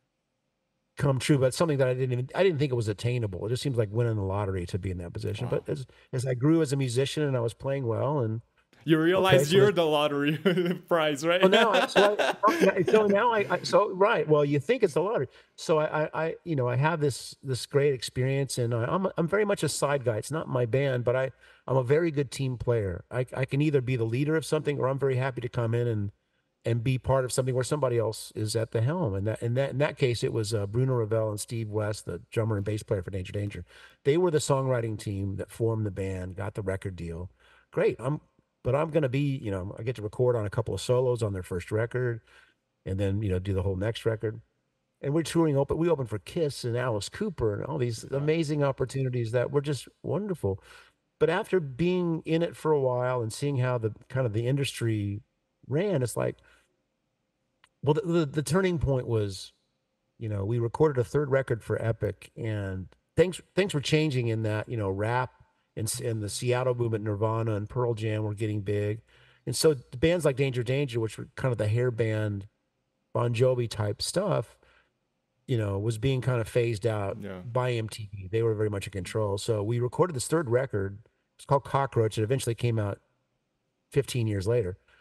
come true, but something that I didn't even I didn't think it was attainable. It just seems like winning the lottery to be in that position. Wow. But as as I grew as a musician and I was playing well and You okay, realize so you're this the lottery prize, right? well, now I, so, I, so now I, I so right. Well, you think it's the lottery. So I, I, I you know, I have this this great experience, and I, I'm I'm very much a side guy. It's not my band, but I I'm a very good team player. I I can either be the leader of something, or I'm very happy to come in and and be part of something where somebody else is at the helm. And that in that in that case, it was uh, Bruno Ravel and Steve West, the drummer and bass player for Danger Danger. They were the songwriting team that formed the band, got the record deal. Great. I'm but I'm going to be, you know, I get to record on a couple of solos on their first record and then, you know, do the whole next record. And we're touring open. We opened for Kiss and Alice Cooper and all these Wow. amazing opportunities that were just wonderful. But after being in it for a while and seeing how the kind of the industry ran, it's like, well, the, the, the turning point was, you know, we recorded a third record for Epic and things, things were changing in that, you know, rap and, s- and the Seattle movement, Nirvana and Pearl Jam were getting big. And so the bands like Danger Danger, which were kind of the hair band, Bon Jovi type stuff, you know, was being kind of phased out Yeah. by M T V. They were very much in control. So we recorded this third record. It's called Cockroach. It eventually came out fifteen years later.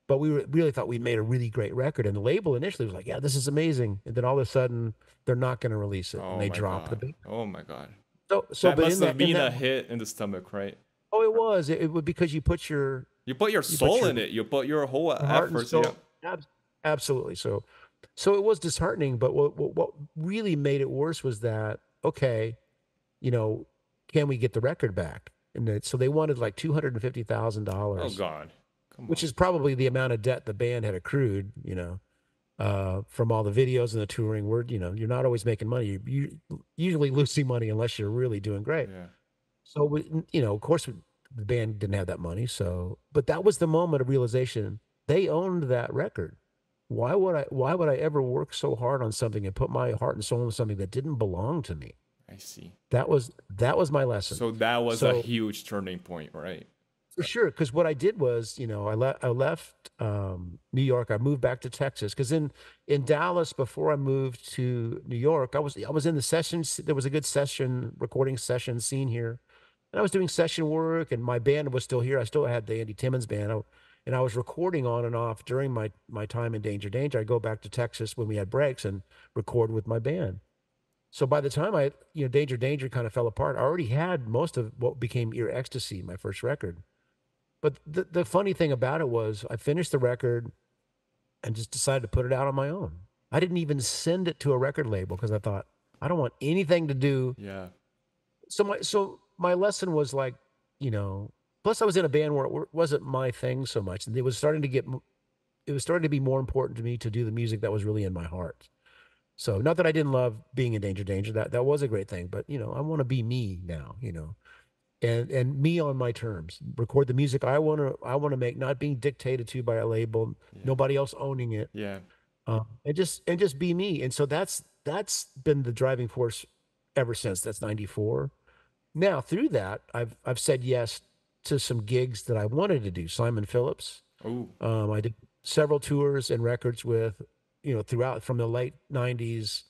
but we really thought we'd made a really great record. And the label initially was like, yeah, this is amazing. And then all of a sudden, they're not going to release it, and Oh they my drop the god. big. Oh my god. So, so, That but in must have that, in been a that, hit in the stomach, right? oh, it was. It, it was because you put your, You put your you put soul your in it. You put your whole heart and effort. Yeah. soul. Ab- Absolutely. So, so it was disheartening. But what, what, what really made it worse was that, okay, you know, can we get the record back? And it, so they wanted like two hundred and fifty thousand Oh dollars, god. Come which on. is probably the amount of debt the band had accrued. You know, uh, from all the videos and the touring. Where you know you're not always making money. You, you usually losing money unless you're really doing great. Yeah. So we, you know, of course, the band didn't have that money. So, but that was the moment of realization. They owned that record. Why would I? Why would I ever work so hard on something and put my heart and soul into something that didn't belong to me? I see. That was that was my lesson. So that was a So huge turning point, right? for sure, because what I did was, you know, I left I left um, New York. I moved back to Texas because in in Dallas before I moved to New York, I was I was in the sessions. There was a good session recording session scene here, and I was doing session work, and my band was still here. I still had the Andy Timmons band, I, and I was recording on and off during my my time in Danger Danger. I go back to Texas when we had breaks and record with my band. So by the time I, you know, Danger Danger kind of fell apart, I already had most of what became Ear Ecstasy, my first record. But the, the funny thing about it was I finished the record and just decided to put it out on my own. I didn't even send it to a record label because I thought, I don't want anything to do. Yeah. So my, so my lesson was like, you know, plus I was in a band where it wasn't my thing so much. And it was starting to get, it was starting to be more important to me to do the music that was really in my heart. So not that I didn't love being in Danger Danger, that that was a great thing, but you know, I want to be me now, you know, and and me on my terms. Record the music I want to I want to make, not being dictated to by a label, Yeah. nobody else owning it, Yeah. uh, and just and just be me. And so that's that's been the driving force ever since. That's ninety-four. Now through that, I've I've said yes to some gigs that I wanted to do. Simon Phillips. Oh. Um, I did several tours and records with, you know, throughout from the late nineties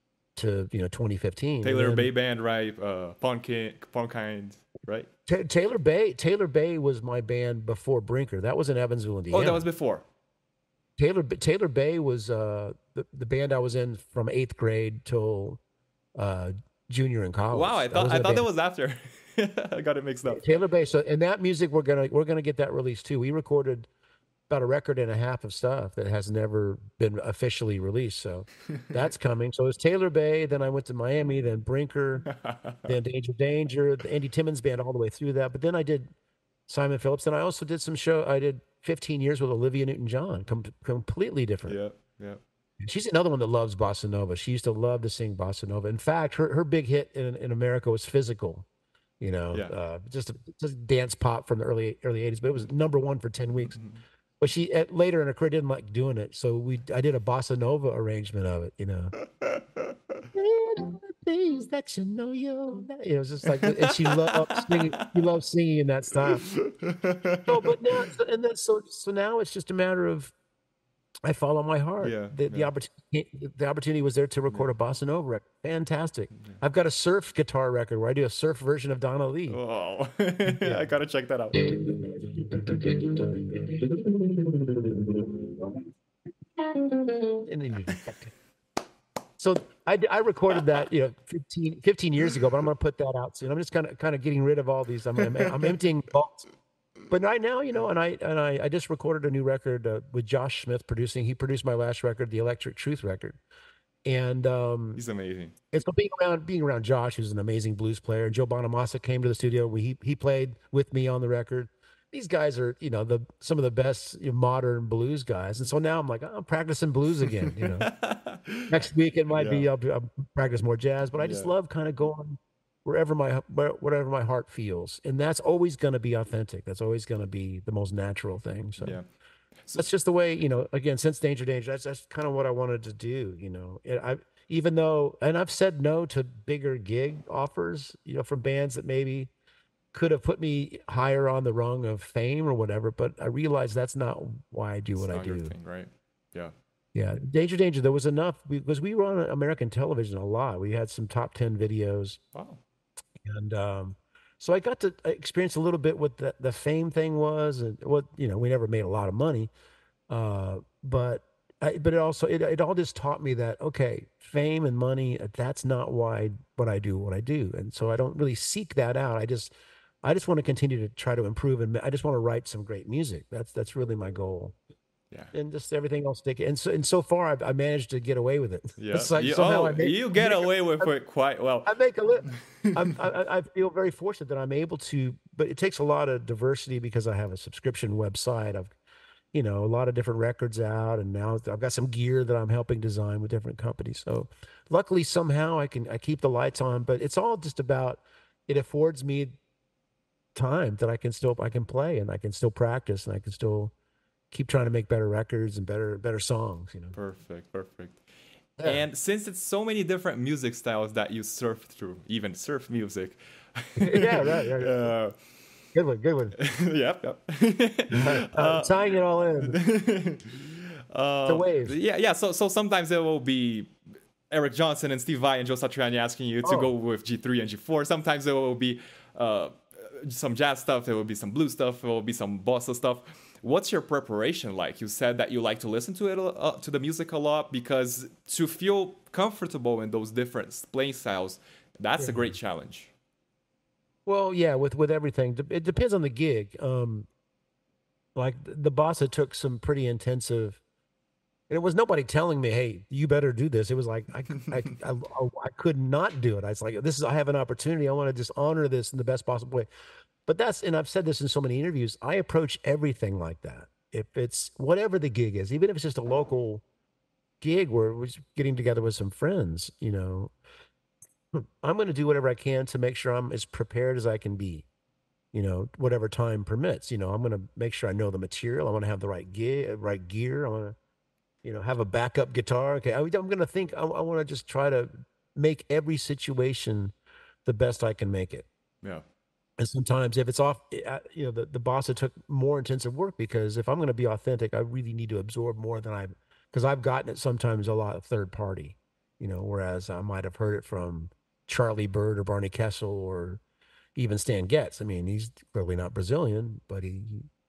to, you know, twenty fifteen. Taylor And then Bay Band, right? Uh, Punkin, Punkind, right? Ta Taylor Bay, Taylor Bay was my band before Brinker. That was in Evansville, Oh, that Indiana. was before. Taylor B- Taylor Bay was uh, the the band I was in from eighth grade till uh, junior in Wow, I college. I thought was I in a thought that band. was after. I got it mixed up. Taylor Bay. So, and that music we're gonna we're gonna get that released too. We recorded about a record and a half of stuff that has never been officially released. So that's coming. So it's Taylor Bay. Then I went to Miami, then Brinker, then Danger Danger, the Andy Timmons band all the way through that. But then I did Simon Phillips, and I also did some show. I did fifteen years with Olivia Newton-John, com completely different. Yeah, yeah. She's another one that loves bossa nova. She used to love to sing bossa nova. In fact, her, her big hit in, in America was Physical, you know, Yeah. uh, just, a, just dance pop from the early early eighties, but it was number one for ten weeks. Mhm. But she at, later in her career didn't like doing it, so we I did a bossa nova arrangement of it, you know. Things that you know you it was just like, and she loved singing. She loved singing in that style. So, but now, so, and then so so now it's just a matter of I follow my heart. Yeah, The the yeah. opportunity the opportunity was there to record a bossa nova record. Fantastic. I've got a surf guitar record where I do a surf version of Donna Lee. Oh, I gotta check that out. And then you- so I, I recorded that, you know, fifteen, fifteen years ago, but I'm going to put that out soon. I'm just kind of kind of getting rid of all these. I'm I'm, I'm emptying vaults. But right now, you know, and I and I, I just recorded a new record uh, with Josh Smith producing. He produced my last record, the Electric Truth record, and um, He's amazing. it's being around being around Josh, who's an amazing blues player. And Joe Bonamassa came to the studio. We, he he played with me on the record. These guys are, you know, the some of the best, you know, modern blues guys. And so now I'm like, oh, I'm practicing blues again. You know, next week it might be Yeah. I'll, do- I'll practice more jazz, but I just Yeah. love kind of going wherever my where- whatever my heart feels, and that's always going to be authentic. That's always going to be the most natural thing. So Yeah. that's just the way, you know, again, since Danger Danger, that's that's kind of what I wanted to do, you know. And I even though and I've said no to bigger gig offers, you know, from bands that maybe could have put me higher on the rung of fame or whatever, but I realized that's not why I do It's what I not your do. thing, right? Yeah. Yeah, Danger Danger, there was enough because we were on American television a lot. We had some top ten videos, Wow. and um so I got to experience a little bit what the, the fame thing was, and what, you know, we never made a lot of money, Uh, but I, but it also it it all just taught me that okay, fame and money, uh, that's not why what I do what I do, and so I don't really seek that out. I just I just want to continue to try to improve, and I just want to write some great music. That's that's really my goal, Yeah. and just everything else take it. And so and so far, I've, I managed to get away with it. Yeah. It's like You, somehow I oh, make you I get make away with a, it quite well. I make a li I'm, I, I feel very fortunate that I'm able to, but it takes a lot of diversity because I have a subscription website. I've, you know, a lot of different records out, and now I've got some gear that I'm helping design with different companies. So luckily, somehow I can I keep the lights on, but it's all just about it affords me time that I can still I can play and I can still practice and I can still keep trying to make better records and better better songs, you know. Perfect, perfect. Yeah. And since it's so many different music styles that you surf through, even surf music, Yeah, right, right. uh, Good one, good one. yep, yep. Uh, uh, tying it all in. It's a um, wave. yeah, yeah. So, so sometimes it will be Eric Johnson and Steve Vai and Joe Satriani asking you to go Oh, with G three and G four. Sometimes it will be uh, some jazz stuff. There will be some blues stuff. There will be some bossa stuff. What's your preparation like? You said that you like to listen to it uh, to the music a lot because to feel comfortable in those different playing styles, that's a yeah. great challenge. Well, yeah, with with everything, Dep- it depends on the gig. Um, like th- the bossa took some pretty intensive, and it was nobody telling me, "Hey, you better do this." It was like I I I, I could not do it. I was like, "This is I have an opportunity. I want to just honor this in the best possible way." But that's, and I've said this in so many interviews. I approach everything like that. If it's whatever the gig is, even if it's just a local gig where we're just getting together with some friends, you know, I'm going to do whatever I can to make sure I'm as prepared as I can be, you know, whatever time permits. You know, I'm going to make sure I know the material. I want to have the right gear, right gear. I want to, you know, have a backup guitar. Okay. I, I'm going to think, I, I want to just try to make every situation the best I can make it. Yeah, And sometimes if it's off, eh, uh, you know, the, the bossa took more intensive work because if I'm going to be authentic, I really need to absorb more than I've, because I've gotten it sometimes a lot of third party, you know, whereas I might have heard it from Charlie Bird or Barney Kessel or even Stan Getz. I mean, he's clearly not Brazilian, but he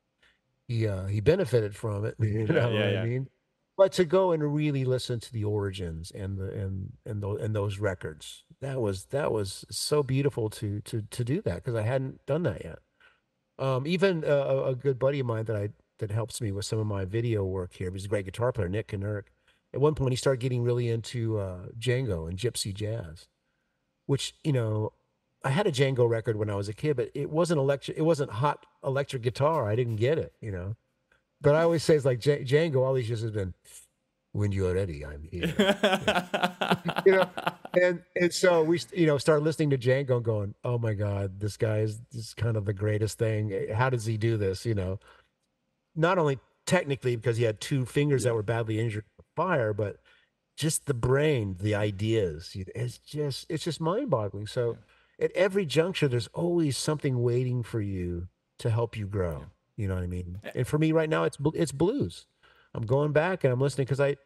he uh, he benefited from it. You yeah, know yeah, what I yeah. mean? But to go and really listen to the origins and the and and those and those records, that was that was so beautiful to to to do that because I hadn't done that yet. Um, even a, a a good buddy of mine that I that helps me with some of my video work here, he's a great guitar player, Nick Knurk. At one point, he started getting really into uh, Django and Gypsy jazz, which you know I had a Django record when I was a kid, but it wasn't electric. It wasn't hot electric guitar. I didn't get it, you know. But I always say it's like J- Django. All these years has been when you're ready, I'm here. You know, you know, and and so we you know start listening to Django, and going, oh my God, this guy is just kind of the greatest thing. How does he do this? You know, not only technically because he had two fingers that Yeah, were badly injured in the fire, but just the brain, the ideas. It's just it's just mind-boggling. So yeah, at every juncture, there's always something waiting for you to help you yeah. grow. You know what I mean? Eh, And for me right now, it's bl- it's blues. I'm going back and I'm listening because I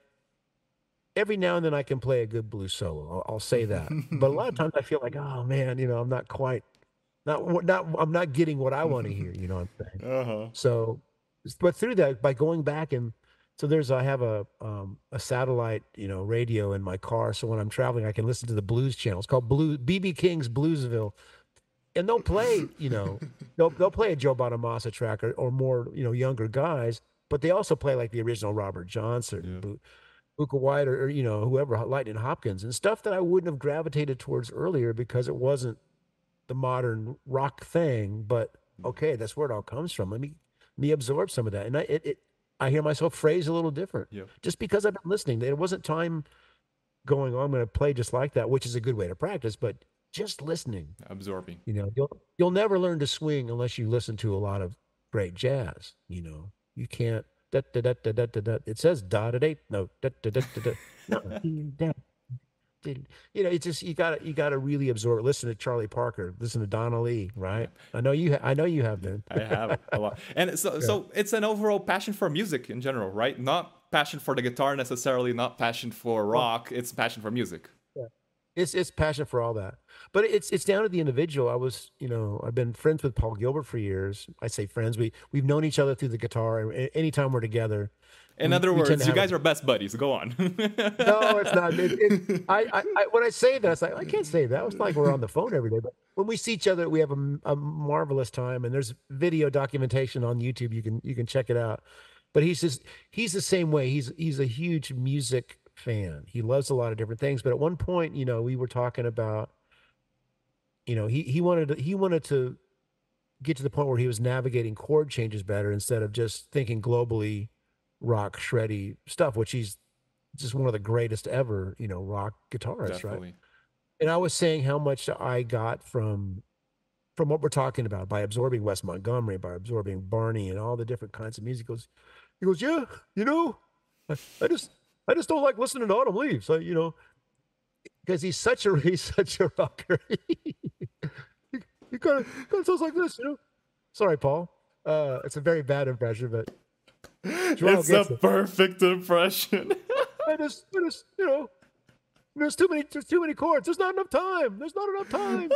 every now and then I can play a good blues solo. I'll, I'll say that. But a lot of times I feel like, oh man, you know, I'm not quite not not I'm not getting what I want to hear. You know what I'm saying? uh-huh. So, but through that, by going back and so there's I have a um, a satellite you know radio in my car, so when I'm traveling, I can listen to the blues channel. It's called Blue B B King's Bluesville, and they'll play you know they'll they'll play a Joe Bonamassa track or, or more you know younger guys, but they also play like the original Robert Johnson, Yeah, Bu- Booker White, or, or you know whoever Lightning Hopkins and stuff that I wouldn't have gravitated towards earlier because it wasn't the modern rock thing, but okay, that's where it all comes from. Let me me absorb some of that, and I it, it I hear myself phrase a little different yeah. just because I've been listening. There wasn't time going, oh, I'm going to play just like that, which is a good way to practice, but just listening. Absorbing. You know, you'll you'll never learn to swing unless you listen to a lot of great jazz. You know, you can't. Da, da, da, da, da, da, da. It says da da da no da da da da da no did you know, it's just you gotta you gotta really absorb it. Listen to Charlie Parker, listen to Donna Lee, Yeah, right? I know you ha- I know you have yeah. been. I have a lot, and so Yeah. so it's an overall passion for music in general, right? Not passion for the guitar necessarily, not passion for Well, rock. It's passion for music. yeah. It's it's passion for all that. But it's it's down to the individual. I was, you know, I've been friends with Paul Gilbert for years. I say friends. We we've known each other through the guitar and a- anytime we're together. In we, other we tend words, to you have guys are best buddies. Go on. no, it's not. It, it, I, I, I, when I say that, it's like I can't say that. It's not like we're on the phone every day. But when we see each other, we have a, a marvelous time. And there's video documentation on YouTube. You can you can check it out. But he's just he's the same way. He's he's a huge music fan. He loves a lot of different things. But at one point, you know, we were talking about, you know, he he wanted to, he wanted to get to the point where he was navigating chord changes better instead of just thinking globally rock shreddy stuff, which he's just one of the greatest ever, you know, rock guitarists, Definitely. right? And I was saying how much I got from from what we're talking about by absorbing Wes Montgomery, by absorbing Barney and all the different kinds of music. He goes, he goes, yeah, you know, I, I just I just don't like listening to Autumn Leaves. I, you know, because he's such a he's such a rocker. he he kind of kind of sounds like this, you know. Sorry, Paul. Uh, it's a very bad impression, but Joel It's a gets it. perfect impression. I just, I just, you know, there's too many, there's too many chords. There's not enough time. There's not enough time.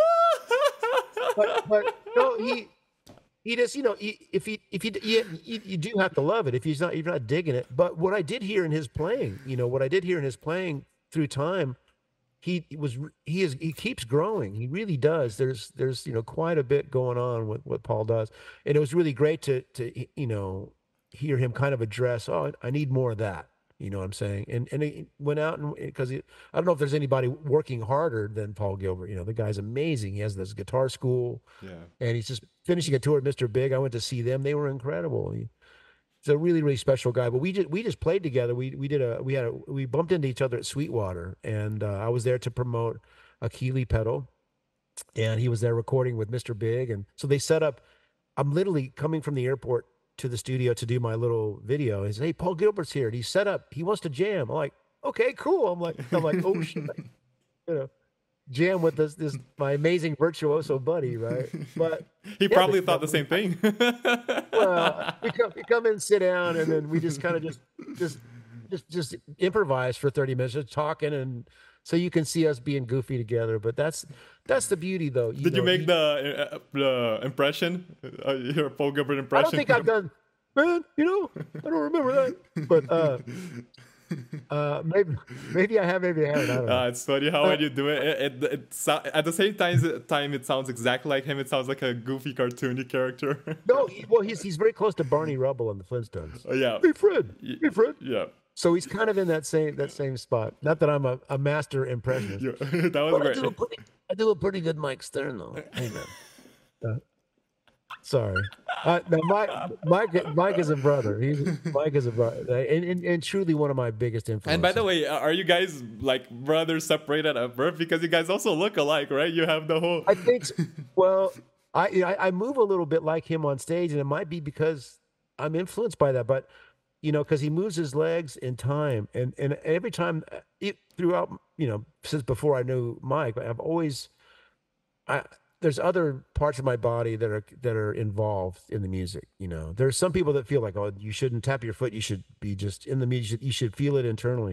but, but no, he, he just, you know, he, if he, if you, you, you, you do have to love it if he's not, you're not digging it. But what I did hear in his playing, you know, what I did hear in his playing through time, he was, he is, he keeps growing. He really does. There's, there's, you know, quite a bit going on with what Paul does, and it was really great to, to, you know, hear him kind of address, oh, I need more of that. You know what I'm saying? And and he went out and because I don't know if there's anybody working harder than Paul Gilbert. You know, the guy's amazing. He has this guitar school, Yeah. and he's just finishing a tour at Mister Big. I went to see them; they were incredible. He, he's a really really special guy. But we just we just played together. We we did a we had a we bumped into each other at Sweetwater, and uh, I was there to promote a Keeley pedal, and he was there recording with Mister Big, and so they set up. I'm literally coming from the airport to the studio to do my little video. He said, hey, Paul Gilbert's here. And he set up, he wants to jam. I'm like, okay, cool. I'm like, I'm like, oh shit. You know, jam with this this my amazing virtuoso buddy, right? But He yeah, probably they- thought the same thing. well, we come, we come in, sit down, and then we just kind of just just just just improvise for thirty minutes, just talking, and so you can see us being goofy together. But that's that's the beauty, though. Did you know, make the uh, the impression? Uh, your Paul Gilbert I impression? don't think I've done, man. You know, I don't remember that, but uh, uh, maybe maybe I have, maybe I haven't. I don't know. Uh, it's funny how Uh, when you do it, it, it, it so- at the same time, time it sounds exactly like him. It sounds like a goofy, cartoony character. No, he, well, he's he's very close to Barney Rubble in the Flintstones. Oh, yeah, Hey, Fred. Hey, Fred. yeah, So he's kind of in that same that same spot. Not that I'm a, a master impressionist. yeah. That was But I do, a great. pretty, I do a pretty good Mike Stern, though. Hey, man. Uh, sorry. Uh, no, Mike, Mike, Mike is a brother. He's Mike is a brother, and, and, and truly one of my biggest influences. And by the way, are you guys like brothers separated at birth? Because you guys also look alike, right? You have the whole. I think, so. Well, I, I I move a little bit like him on stage, and it might be because I'm influenced by that. But you know, because he moves his legs in time, and and every time uh, it, throughout, you know, since before I knew Mike, I've always, I there's other parts of my body that are that are involved in the music. You know, there's some people that feel like, oh, you shouldn't tap your foot, you should be just in the music, you should feel it internally.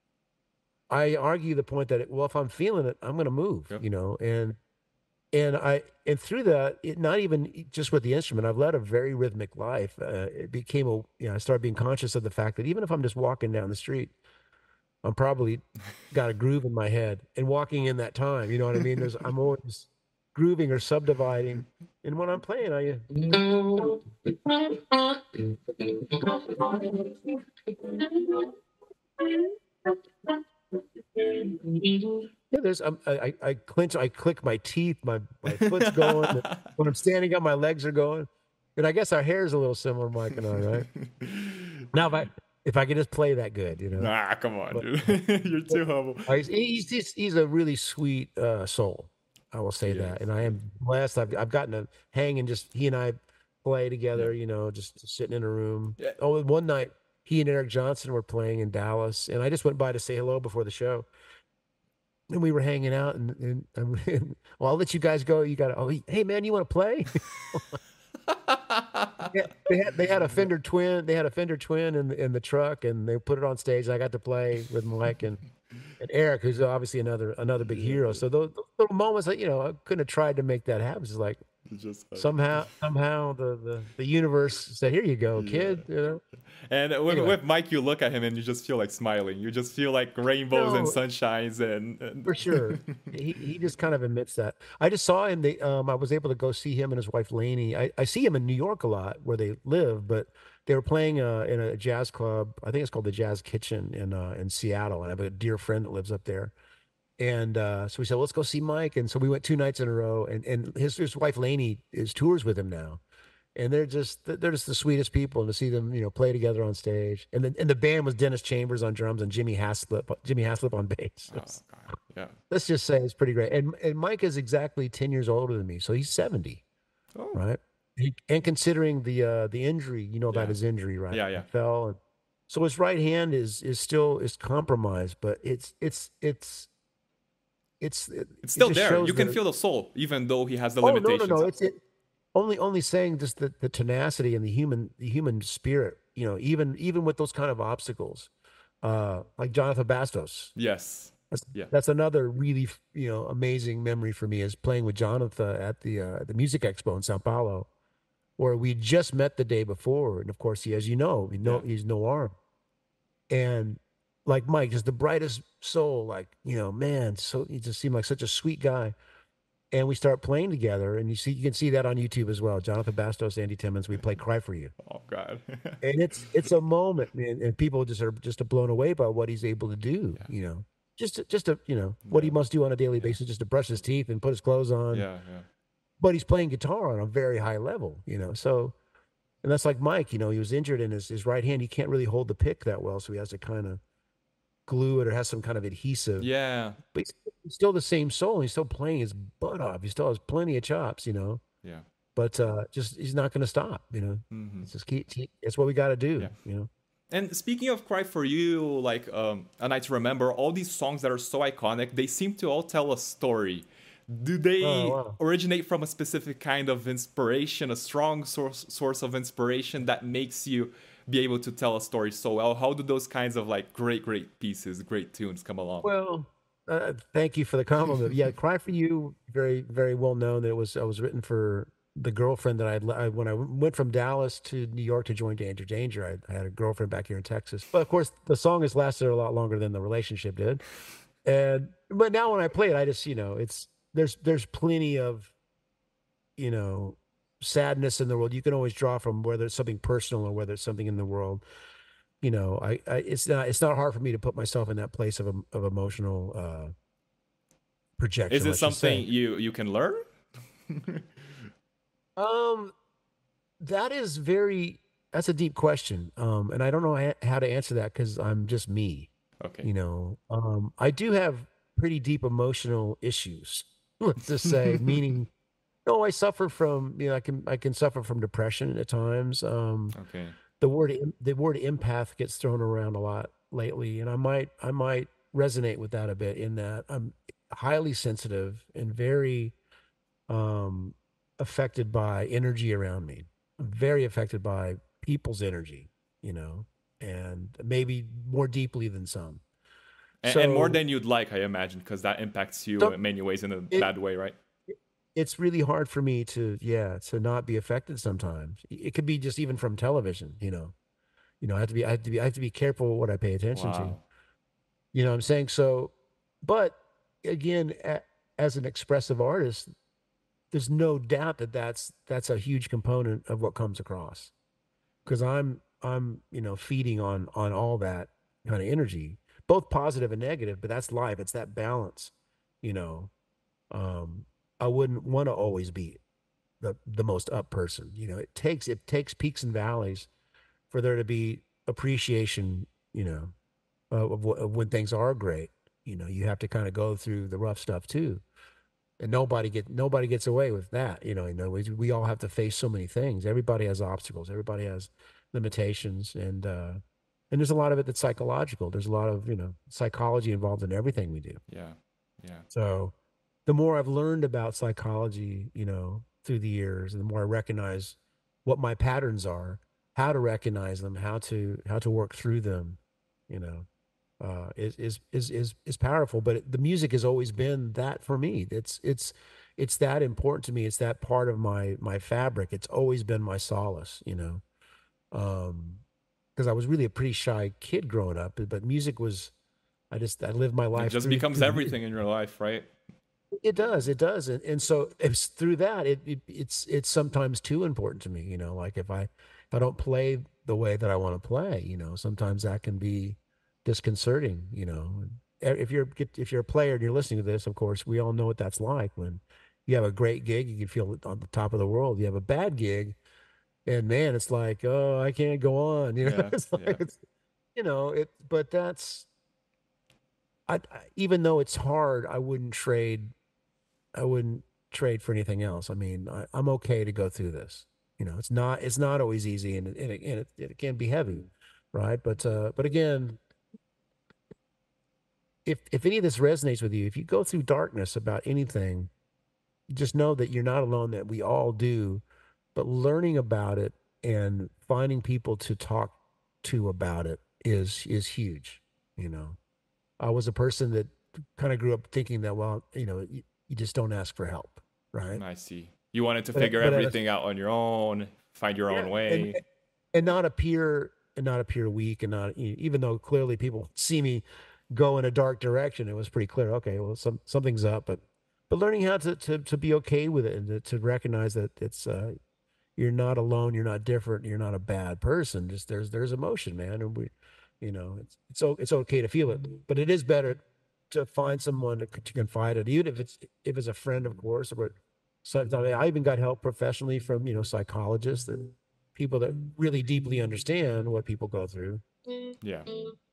I argue the point that, well, if I'm feeling it, I'm going to move. Yep. You know, and and I and through that, it, not even just with the instrument, I've led a very rhythmic life. Uh, it became a, you know, I started being conscious of the fact that even if I'm just walking down the street, I'm probably got a groove in my head, and walking in that time, you know what I mean? There's, I'm always grooving or subdividing, and when I'm playing, I yeah, there's um, I, I I clench, I click my teeth, my my foot's going. and when I'm standing up, my legs are going, and I guess our hair is a little similar, Mike and I, right? Now, if I if I could just play that good, you know. Nah, come on, dude. You're too humble. Uh, He's, he's just, he's a really sweet uh, soul. I will say Yeah. that, and I am blessed. I've I've gotten to hang and just he and I play together. You know, just sitting in a room. Yeah. Oh, one night he and Eric Johnson were playing in Dallas, and I just went by to say hello before the show. And we were hanging out, and, and, and well, I'll let you guys go. You got to. Oh, hey man, you want to play? Yeah, they had they had a Fender Twin. They had a Fender Twin in the, in the truck, and they put it on stage. I got to play with Mike and, and Eric, who's obviously another another big hero. So those, those little moments that, you know, I couldn't have tried to make that happen. It's like It's just like, Somehow, somehow the the the universe said, "Here you go, yeah. kid." You know. And with, Anyway, with Mike, you look at him and you just feel like smiling. You just feel like rainbows and no, sunshines and, and for sure. He he just kind of admits that. I just saw him. They um I was able to go see him and his wife Lainey. I, I see him in New York a lot where they live, but they were playing uh in a jazz club. I think it's called the Jazz Kitchen in uh in Seattle. And I have a dear friend that lives up there. And uh so we said, let's go see Mike. And so we went two nights in a row, and and his his wife Lainey is tours with him now. And they're just they're just the sweetest people, and to see them, you know, play together on stage. And then and the band was Dennis Chambers on drums and Jimmy Haslip Jimmy Haslip on bass. oh god, yeah. Let's just say it's pretty great. And and Mike is exactly ten years older than me, so he's seventy, Oh, right? He, and considering the uh the injury, you know about yeah, his injury, right? yeah, He yeah. fell, and so his right hand is is still is compromised, but it's it's it's it's it, It's it still just there. You shows can that. feel the soul, even though he has the Oh, no, no, limitations. no. It's it only only saying just the, the tenacity and the human the human spirit, you know, even even with those kind of obstacles. Uh like Jonathan Bastos. Yes. That's Yeah. that's another really, you know, amazing memory for me, is playing with Jonathan at the uh the Music Expo in Sao Paulo, where we just met the day before. And of course, he, as you know, he no Yeah. he's no arm. And like Mike, just the brightest soul, like, you know, man, so he just seemed like such a sweet guy. And we start playing together, and you see you can see that on YouTube as well. Jonathan Bastos, Andy Timmons, we play Cry for You. Oh god. And it's it's a moment, man, and people just are just blown away by what he's able to do, Yeah. you know. Just to, just to, you know, what he Yeah. must do on a daily Yeah. basis, just to brush his teeth and put his clothes on. Yeah. Yeah. But he's playing guitar on a very high level, you know. So, and that's like Mike, you know, he was injured in his, his right hand. He can't really hold the pick that well, so he has to kind of glue it or has some kind of adhesive. Yeah. But he's he's still the same soul. He's still playing his butt off. He still has plenty of chops, you know. Yeah. But uh just he's not going to stop, you know. Hmm. It's just keep, keep it's what we got to do, Yeah. you know. And speaking of Cry for You, like um, A Night to Remember, all these songs that are so iconic, they seem to all tell a story. Do Oh, they wow. originate from a specific kind of inspiration, a strong source source of inspiration that makes you be able to tell a story so well? How do those kinds of like great, great pieces, great tunes come along? Well, uh, thank you for the compliment. Yeah, "Cry for You," very, very well known that it was I was written for the girlfriend that I'd I, when I went from Dallas to New York to join Danger Danger. I, I had a girlfriend back here in Texas, but of course the song has lasted a lot longer than the relationship did. And but now when I play it, I just, you know, it's there's there's plenty of, you know, sadness in the world. You can always draw from whether it's something personal or whether it's something in the world. You know, I, I it's not it's not hard for me to put myself in that place of em- of emotional uh Is projection, it let's just something say. you you can learn? Um, that is very that's a deep question. Um, and I don't know ha- how to answer that because I'm just me. Okay. You know, um, I do have pretty deep emotional issues. Let's just say, meaning, no, I suffer from, you know, I can I can suffer from depression at times. Um, Okay. the word em- the word empath gets thrown around a lot lately, and I might I might resonate with that a bit, in that I'm highly sensitive and very um affected by energy around me. I'm very affected by people's energy, you know, and maybe more deeply than some. And, and more So than you'd like, I imagine, because that impacts you some in many ways in a it, bad way, right? it's really hard for me to, yeah, to not be affected sometimes. It could be just even from television, you know. You know, I have to be I have to be I have to be careful what I pay attention to. Wow. You know what I'm saying? So, but again, a, as an expressive artist, there's no doubt that that's that's a huge component of what comes across, because I'm I'm you know feeding on on all that kind of energy, both positive and negative. But that's life. It's that balance, you know. Um, I wouldn't want to always be the the most up person. You know, it takes it takes peaks and valleys for there to be appreciation. You know, of, of, of when things are great. You know, you have to kind of go through the rough stuff too, and nobody get nobody gets away with that. You know, you know, we, we all have to face so many things. Everybody has obstacles. Everybody has limitations, and uh, and there's a lot of it that's psychological. There's a lot of, you know, psychology involved in everything we do. Yeah. Yeah. So the more I've learned about psychology, you know, through the years, and the more I recognize what my patterns are, how to recognize them, how to how to work through them, you know. uh, is is is is is powerful. But it, the music has always been that for me. It's it's it's that important to me. It's that part of my my fabric. It's always been my solace, you know. Um, because I was really a pretty shy kid growing up, but music was. I just I lived my It life just through becomes through the music. everything in your life, right? It does, it does, and, and so it's through that it, it it's it's sometimes too important to me, you know. Like if I if I don't play the way that I want to play, you know, sometimes that can be disconcerting, you know. If you're if you're a player and you're listening to this, of course, we all know what that's like. When you have a great gig, you can feel on the top of the world. You have a bad gig, and man, it's like, oh, I can't go on, you know. Yeah, It's yeah, like it's you know it, but that's I, I even though it's hard, I wouldn't trade I wouldn't trade for anything else. I mean, I, I'm okay to go through this. You know, it's not it's not always easy, and it, and it, and it, it can be heavy, right? But uh, but again, if if any of this resonates with you, if you go through darkness about anything, just know that you're not alone. That we all do, but learning about it and finding people to talk to about it is is huge. You know, I was a person that kind of grew up thinking that, well, you know, you, you just don't ask for help, right? I see. You wanted to But figure but at a everything out on your own, find your Yeah, own and way. and not appear and not appear weak and not e- even though clearly people see me go in a dark direction, it was pretty clear. Okay, well, some something's up, but but learning how to to to be okay with it and to, to recognize that it's uh you're not alone, you're not different, you're not a bad person. Just there's there's emotion, man, and we, you know, it's it's o- it's okay to feel it, but it is better to find someone to, to confide in, even if it's if it's a friend, of course. Or so I mean, I even got help professionally from you know psychologists and people that really deeply understand what people go through. Yeah,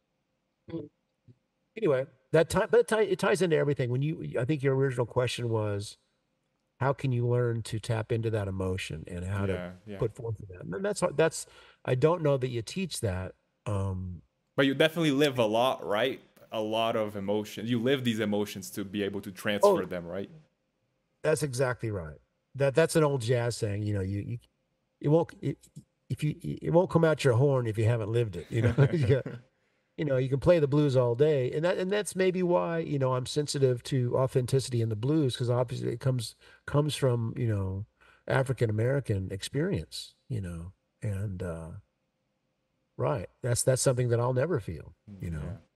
Anyway, that time, but it, tie, it ties into everything. When you, I think your original question was, how can you learn to tap into that emotion and how to yeah, yeah. put forth that? And that's that's I don't know that you teach that. Um, But you definitely live a lot, right? A lot of emotions. You live these emotions to be able to transfer oh, them, right? that's exactly right. That that's an old jazz saying. You know, you you it won't it, if you it won't come out your horn if you haven't lived it. You know, you, you know you can play the blues all day, and that and that's maybe why you know I'm sensitive to authenticity in the blues because obviously it comes comes from you know African American experience. You know, and uh, right, that's that's something that I'll never feel. You Yeah, know,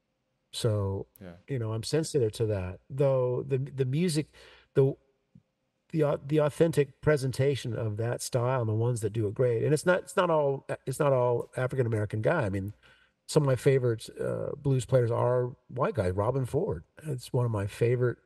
so yeah, you know I'm sensitive to that. Though the the music, the the au- the authentic presentation of that style and the ones that do it great. And it's not it's not all it's not all African American guy. I mean, some of my favorite uh, blues players are white guys. Robin Ford. It's one of my favorite.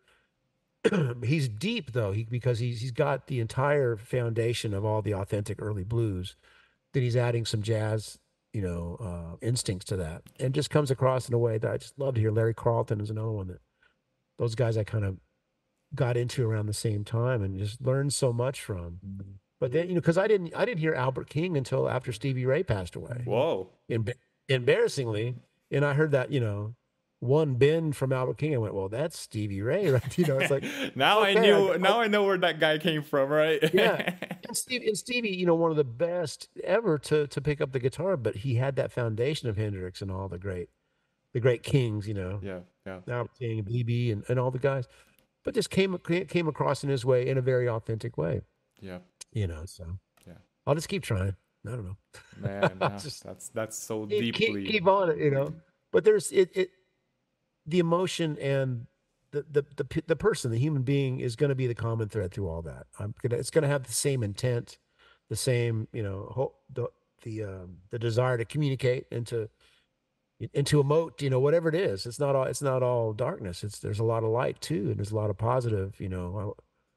He's deep though, he because he's he's got the entire foundation of all the authentic early blues. Then he's adding some jazz, you know, uh, instincts to that, and just comes across in a way that I just love to hear. Larry Carlton is another one that those guys I kind of got into around the same time and just learned so much from. But then, you know, because I didn't I didn't hear Albert King until after Stevie Ray passed away. whoa. Emb- embarrassingly, and I heard that, you know, one bend from Albert King. I went, well, that's Stevie Ray, right? You know, it's like, Now I okay, I, knew. I, Now I know where that guy came from, right? yeah. And Stevie, and Stevie, you know, one of the best ever to to pick up the guitar, but he had that foundation of Hendrix and all the great the great kings, you know, Yeah, yeah, Albert King, B B, and, and all the guys. But just came came across in his way in a very authentic way, yeah, you know. So yeah. I'll just keep trying. I don't know. Man, I'll yeah, just that's that's so keep, keep deeply. keep on it, you know. But there's it it the emotion and the the the, p- the person, the human being, is going to be the common thread through all that. I'm gonna it's going to have the same intent, the same you know ho- the the um, the desire to communicate and to and to emote, you know, whatever it is. It's not all it's not all darkness. It's there's a lot of light too, and there's a lot of positive. You know,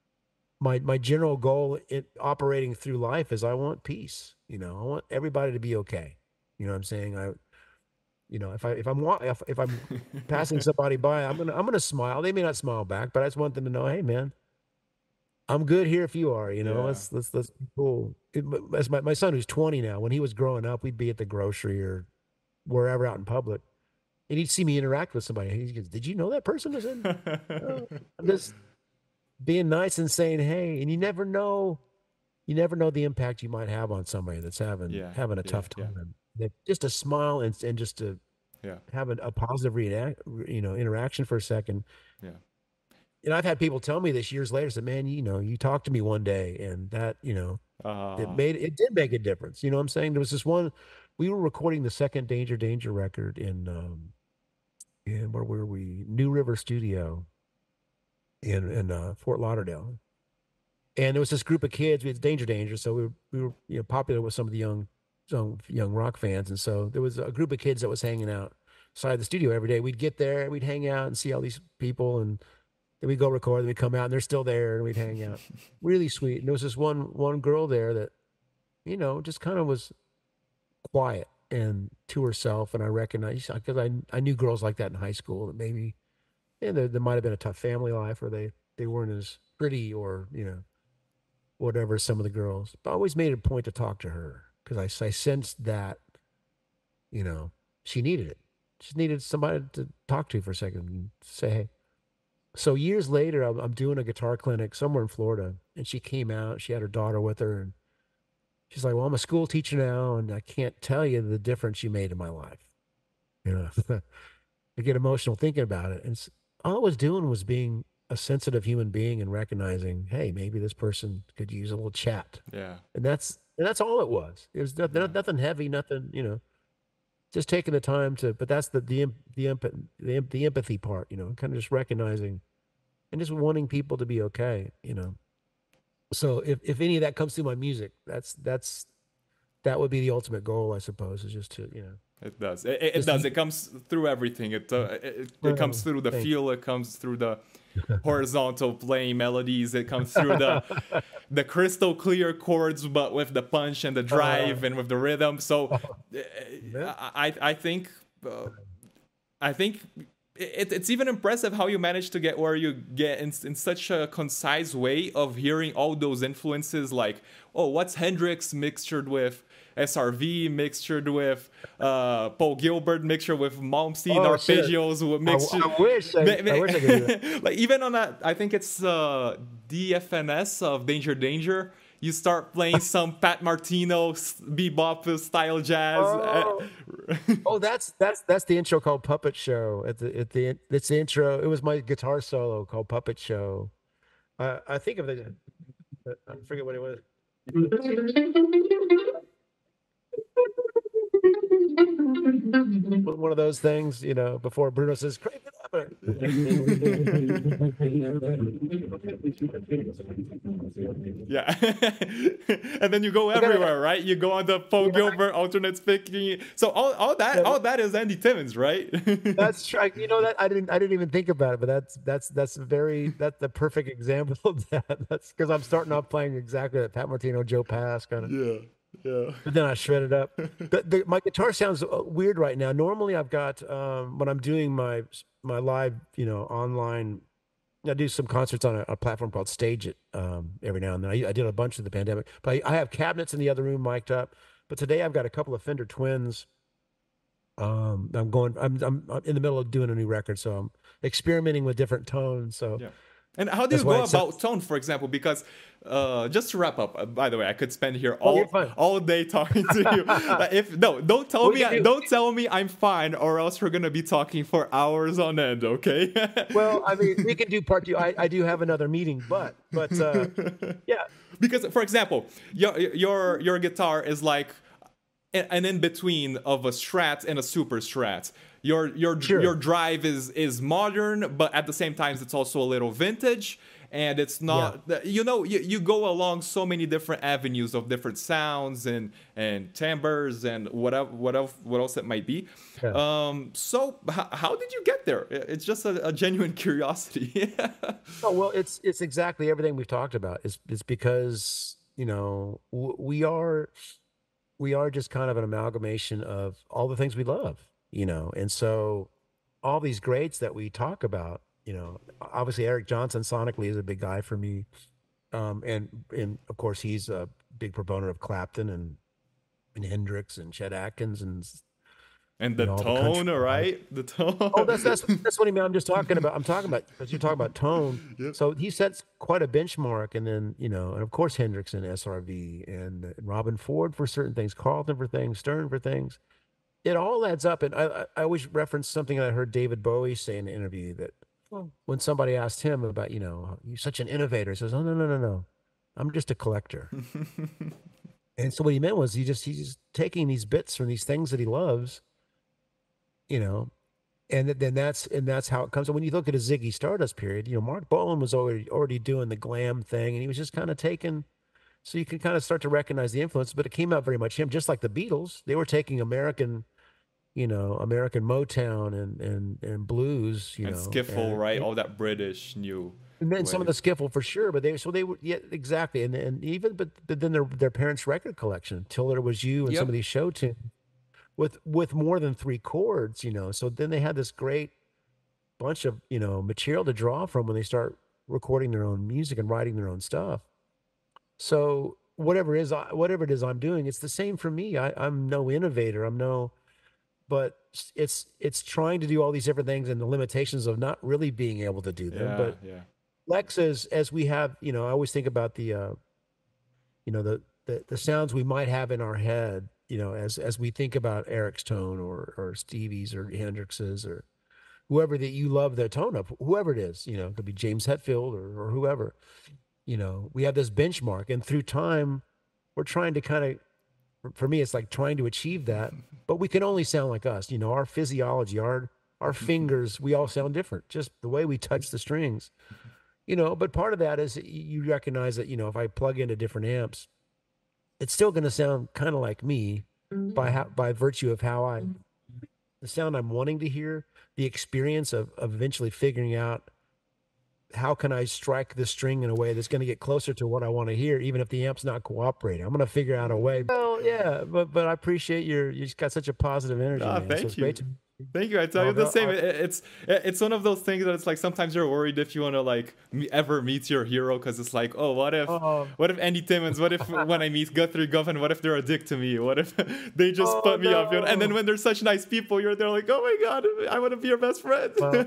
my my general goal in operating through life is I want peace. You know, I want everybody to be okay. You know what I'm saying? I you know, if I if I'm wa- if, if I'm passing somebody by, I'm gonna I'm gonna smile. They may not smile back, but I just want them to know, hey man, I'm good here if you are. You know, Yeah. let's let's let's be cool. It, as my my son who's twenty now, when he was growing up, we'd be at the grocery or wherever out in public, and he'd see me interact with somebody. He goes, "Did you know that person was in?" Oh, I'm just being nice and saying, "Hey," and you never know, you never know the impact you might have on somebody that's having Yeah, having a yeah, tough yeah. time. That just a smile and and just a Yeah. have a, a positive react, you know, interaction for a second. Yeah. And I've had people tell me this years later, said, man, you know, you talked to me one day and that, you know, it Uh, made, it did make a difference. You know what I'm saying? There was this one, we were recording the second Danger Danger record in, um, in where were we? New River Studio in, in, uh, Fort Lauderdale. And there was this group of kids. We had Danger Danger, so we were, we were you know popular with some of the young young young rock fans, and so there was a group of kids that was hanging out outside the studio every day. We'd get there, we'd hang out and see all these people, and then we'd go record. And we'd come out, and they're still there, and we'd hang out. Really sweet. And there was this one one girl there that you know just kind of was quiet and to herself, and I recognized because I I knew girls like that in high school that maybe yeah, there, there might have been a tough family life, or they they weren't as pretty, or you know whatever some of the girls. But I always made it a point to talk to her because I, I sensed that, you know, she needed it. She needed somebody to talk to for a second and say, hey. So years later, I'm, I'm doing a guitar clinic somewhere in Florida, and she came out. She had her daughter with her, and she's like, well, I'm a school teacher now, and I can't tell you the difference you made in my life. You know, I get emotional thinking about it. And s- all I was doing was being a sensitive human being and recognizing, hey, maybe this person could use a little chat. yeah. And that's and that's all it was. It was no- no- Yeah. nothing heavy, nothing, you know, just taking the time to. But that's the the em- the emp- the, em- the empathy part, you know, kind of just recognizing and just wanting people to be okay, you know. So if if any of that comes through my music, that's that's that would be the ultimate goal, I suppose, is just to, you know, It does. It, it it just does. It comes through everything. It, uh, it it comes oh, through the thank feel. It comes through the horizontal playing melodies. It comes through the the crystal clear chords, but with the punch and the uh, drive and with the rhythm. So, uh, yeah. I I I think uh, I think it, it's even impressive how you manage to get where you get in, in such a concise way of hearing all those influences. Like, oh, what's Hendrix mixtured with S R V, mixtured with uh, Paul Gilbert, mixtured with Malmsteen Oh shit. arpeggios, with I, mixture. I wish I, ma- I wish I could do that. ma- like even on that, I think it's uh, D F N S of Danger Danger. You start playing some Pat Martino s- bebop style jazz. uh, Oh, oh, that's that's that's the intro called Puppet Show. At the at the it's the intro. It was my guitar solo called Puppet Show. I I think of the I forget what it was. One of those things, you know, before Bruno says, crank it up. Yeah. And then you go I gotta, everywhere, right? You go on the Paul yeah, Gilbert alternate picking. So all, all that yeah, all that is Andy Timmons, right? that's true. You know that I didn't I didn't even think about it, but that's that's that's very that's the perfect example of that. That's because I'm starting off playing exactly that Pat Martino, Joe Pass kind of. Yeah. Yeah. But then I shred it up. The, the, my guitar sounds uh, weird right now. Normally, I've got um, when I'm doing my my live, you know, online. I do some concerts on a, a platform called Stage It um, every now and then. I, I did a bunch of the pandemic, but I, I have cabinets in the other room mic'd up. But today I've got a couple of Fender Twins. Um, I'm going. I'm, I'm I'm in the middle of doing a new record, so I'm experimenting with different tones. So Yeah. And how do you that's why go it sounds. about tone, for example? Because uh, just to wrap up, uh, by the way, I could spend here Oh, you're all fine. all day talking to you. Uh, if no, don't tell We me, can do. don't tell me I'm fine, or else we're gonna be talking for hours on end. Okay? Well, I mean, we can do part two. I, I do have another meeting, but but uh, yeah, Because, for example, your your your guitar is like an in between of a Strat and a Super Strat. Your your your sure, drive is is modern, but at the same time, it's also a little vintage. And it's yeah, not, you know, you, you go along so many different avenues of different sounds and and timbres and whatever what else what else it might be. yeah. Um, so h- how did you get there? It's just a, a genuine curiosity. Oh, well, it's it's exactly everything we've talked about. It's it's because, you know, w- we are we are just kind of an amalgamation of all the things we love, you know. And so all these greats that we talk about, you know, obviously Eric Johnson sonically is a big guy for me. Um, and and of course he's a big proponent of Clapton and and Hendrix and Chet Atkins and And you the know all the country tone, all guys. right? The Oh, that's that's tone. that's what I mean. I'm just talking about. I'm talking about because you're talking about tone. Yep. So he sets quite a benchmark, and then you know, and of course Hendrix and S R V and, and Robin Ford for certain things, Carlton for things, Stern for things. it all adds up. And I, I I always reference something I heard David Bowie say in an interview that when somebody asked him about, you know, you're such an innovator, he says, oh, no, no, no, no. I'm just a collector. And so what he meant was he just, he's just taking these bits from these things that he loves, you know, and then that's, and that's how it comes. And when you look at a Ziggy Stardust period, you know, Mark Bolan was already, already doing the glam thing, and he was just kind of taking, so you can kind of start to recognize the influence, but it came out very much him, just like the Beatles. They were taking American, you know, American Motown and and and blues, you And know, skiffle, and right? All that British new and then some of the wave. skiffle for sure. But they so they were, yeah, exactly, and and even but, but then their their parents' record collection, Till There Was You, and some of Yep. these show tunes with with more than three chords, you know. So then they had this great bunch of, you know, material to draw from when they start recording their own music and writing their own stuff. So whatever is I- whatever it is I'm doing, it's the same for me. I, I'm no innovator. I'm no, but it's it's trying to do all these different things and the limitations of not really being able to do them. Yeah, But yeah. Lex, as as we have, you know, I always think about the uh, you know, the the the sounds we might have in our head, you know, as as we think about Eric's tone or or Stevie's or Hendrix's or whoever that you love the tone of, whoever it is, you know, it could be James Hetfield or or whoever. You know, we have this benchmark, and through time, we're trying to kind of, for me, it's like trying to achieve that, but we can only sound like us. You know, our physiology, our our fingers, we all sound different. Just the way we touch the strings, you know. But part of that is you recognize that, you know, if I plug into different amps, it's still going to sound kind of like me by how, by virtue of how I, the sound I'm wanting to hear, the experience of, of eventually figuring out how can I strike the string in a way that's going to get closer to what I want to hear, even if the amp's not cooperating. I'm going to figure out a way. Well, yeah, but but I appreciate your you just got such a positive energy, Ah, man. So thank it's great you. to. Thank you. I tell you I'll the go. same. I'll, It- It's it's one of those things that it's like sometimes you're worried if you want to like me- ever meet your hero because it's like, oh, what if oh, what if Andy Timmons? What if when I meet Guthrie Govan, what if they're a dick to me? What if they just oh put me up? You know? And then no. when they're such nice people, you're they're like, oh my god, I want to be your best friend. Well,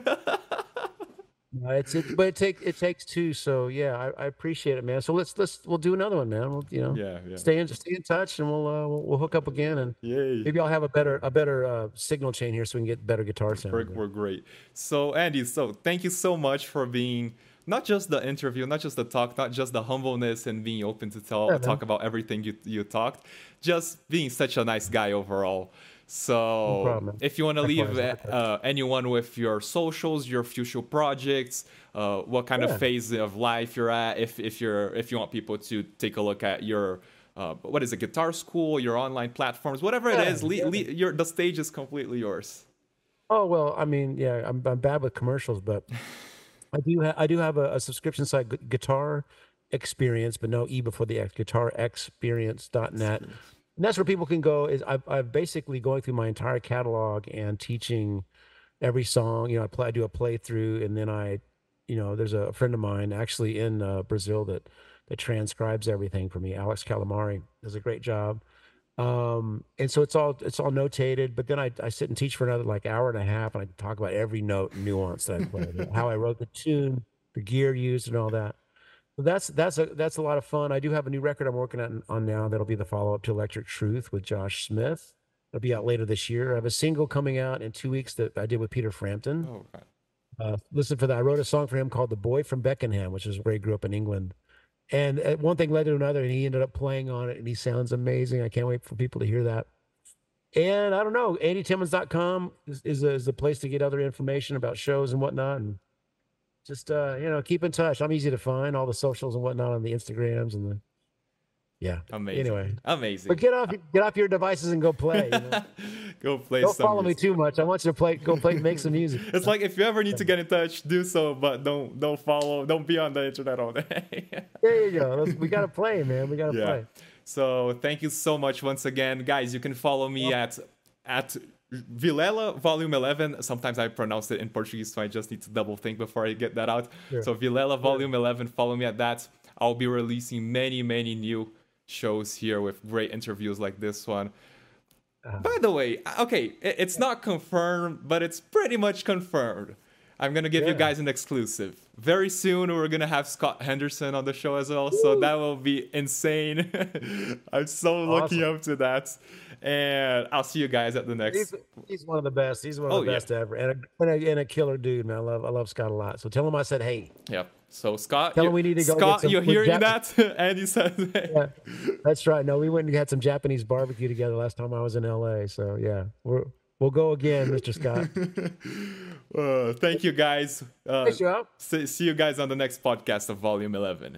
no, it's it, but it take it takes two. So yeah, I, I appreciate it, man. So let's let's we'll do another one, man. We'll, you know, Yeah, yeah. stay in stay in touch, and we'll uh, we'll, we'll hook up again, and Yay. maybe I'll have a better a better uh, signal chain here, so we can get better guitar We're, sound. we're great. So, Andy, so thank you so much for being not just the interview, not just the talk, not just the humbleness and being open to tell Yeah, talk man. about everything you you talked, just being such a nice guy overall. No So, problem, man. if you want to leave Likewise, uh, likewise. uh, anyone with your socials, your future projects, uh, what kind of Yeah. phase of life you're at, if if you're if you want people to take a look at your uh, what is it, guitar school, your online platforms, whatever it Yeah, is, le- yeah. le- your the stage is completely yours. Oh well, I mean, yeah, I'm I'm bad with commercials, but I do ha- I do have a, a subscription site, Gu- Guitar Experience, but no E before the X, guitar experience dot net. Experience. And that's where people can go. Is I've I've basically going through my entire catalog and teaching every song. You know, I play I do a playthrough, and then I, you know, there's a friend of mine actually in uh, Brazil that that transcribes everything for me. Alex Calamari does a great job. Um, and so it's all it's all notated, but then I, I sit and teach for another like hour and a half, and I talk about every note and nuance that I played, how I wrote the tune, the gear used, and all that. So that's that's a that's a lot of fun. I do have a new record I'm working on on now that'll be the follow up to Electric Truth with Josh Smith. It'll be out later this year. I have a single coming out in two weeks that I did with Peter Frampton. Oh, God. Uh, listen for that. I wrote a song for him called "The Boy from Beckenham," which is where he grew up in England. And uh, one thing led to another, and he ended up playing on it, and he sounds amazing. I can't wait for people to hear that. And I don't know, andy timmons dot com is is a, is a place to get other information about shows and whatnot. And just uh, you know, keep in touch. I'm easy to find. All the socials and whatnot on the Instagrams and the yeah. Amazing. Anyway, but Amazing. get off get off your devices and go play. You know, Go play don't some follow me music. too much. I want you to play, go play, make some music. It's like if you ever need to get in touch, do so, but don't don't follow, don't be on the internet all day. There you go. Let's, we gotta play, man. We gotta Yeah. play. So thank you so much once again, guys. You can follow me at at Vilela Volume eleven. Sometimes I pronounce it in Portuguese, so I just need to double think before I get that out. Sure. So Vilela Volume eleven. Follow me at that. I'll be releasing many many new shows here with great interviews like this one. Uh, By the way, okay, it- it's not confirmed, but it's pretty much confirmed. I'm gonna give Yeah. you guys an exclusive. Very soon, we're gonna have Scott Henderson on the show as well, so that will be insane. I'm so looking Awesome. up to that, and I'll see you guys at the next. He's, he's one of the best. He's one of Oh, the yeah. best ever, and a, and a and a killer dude, man. I love I love Scott a lot. So tell him I said hey. Yep. So Scott, Tell you, him we need to go get Scott, some you're food hearing jap- that? And he says, Yeah, that's right. No, we went and had some Japanese barbecue together last time I was in L A. So yeah, we're we'll go again, Mister Scott. uh, "Thank you guys. Uh, Thanks, Joe. see, see you guys on the next podcast of Volume eleven."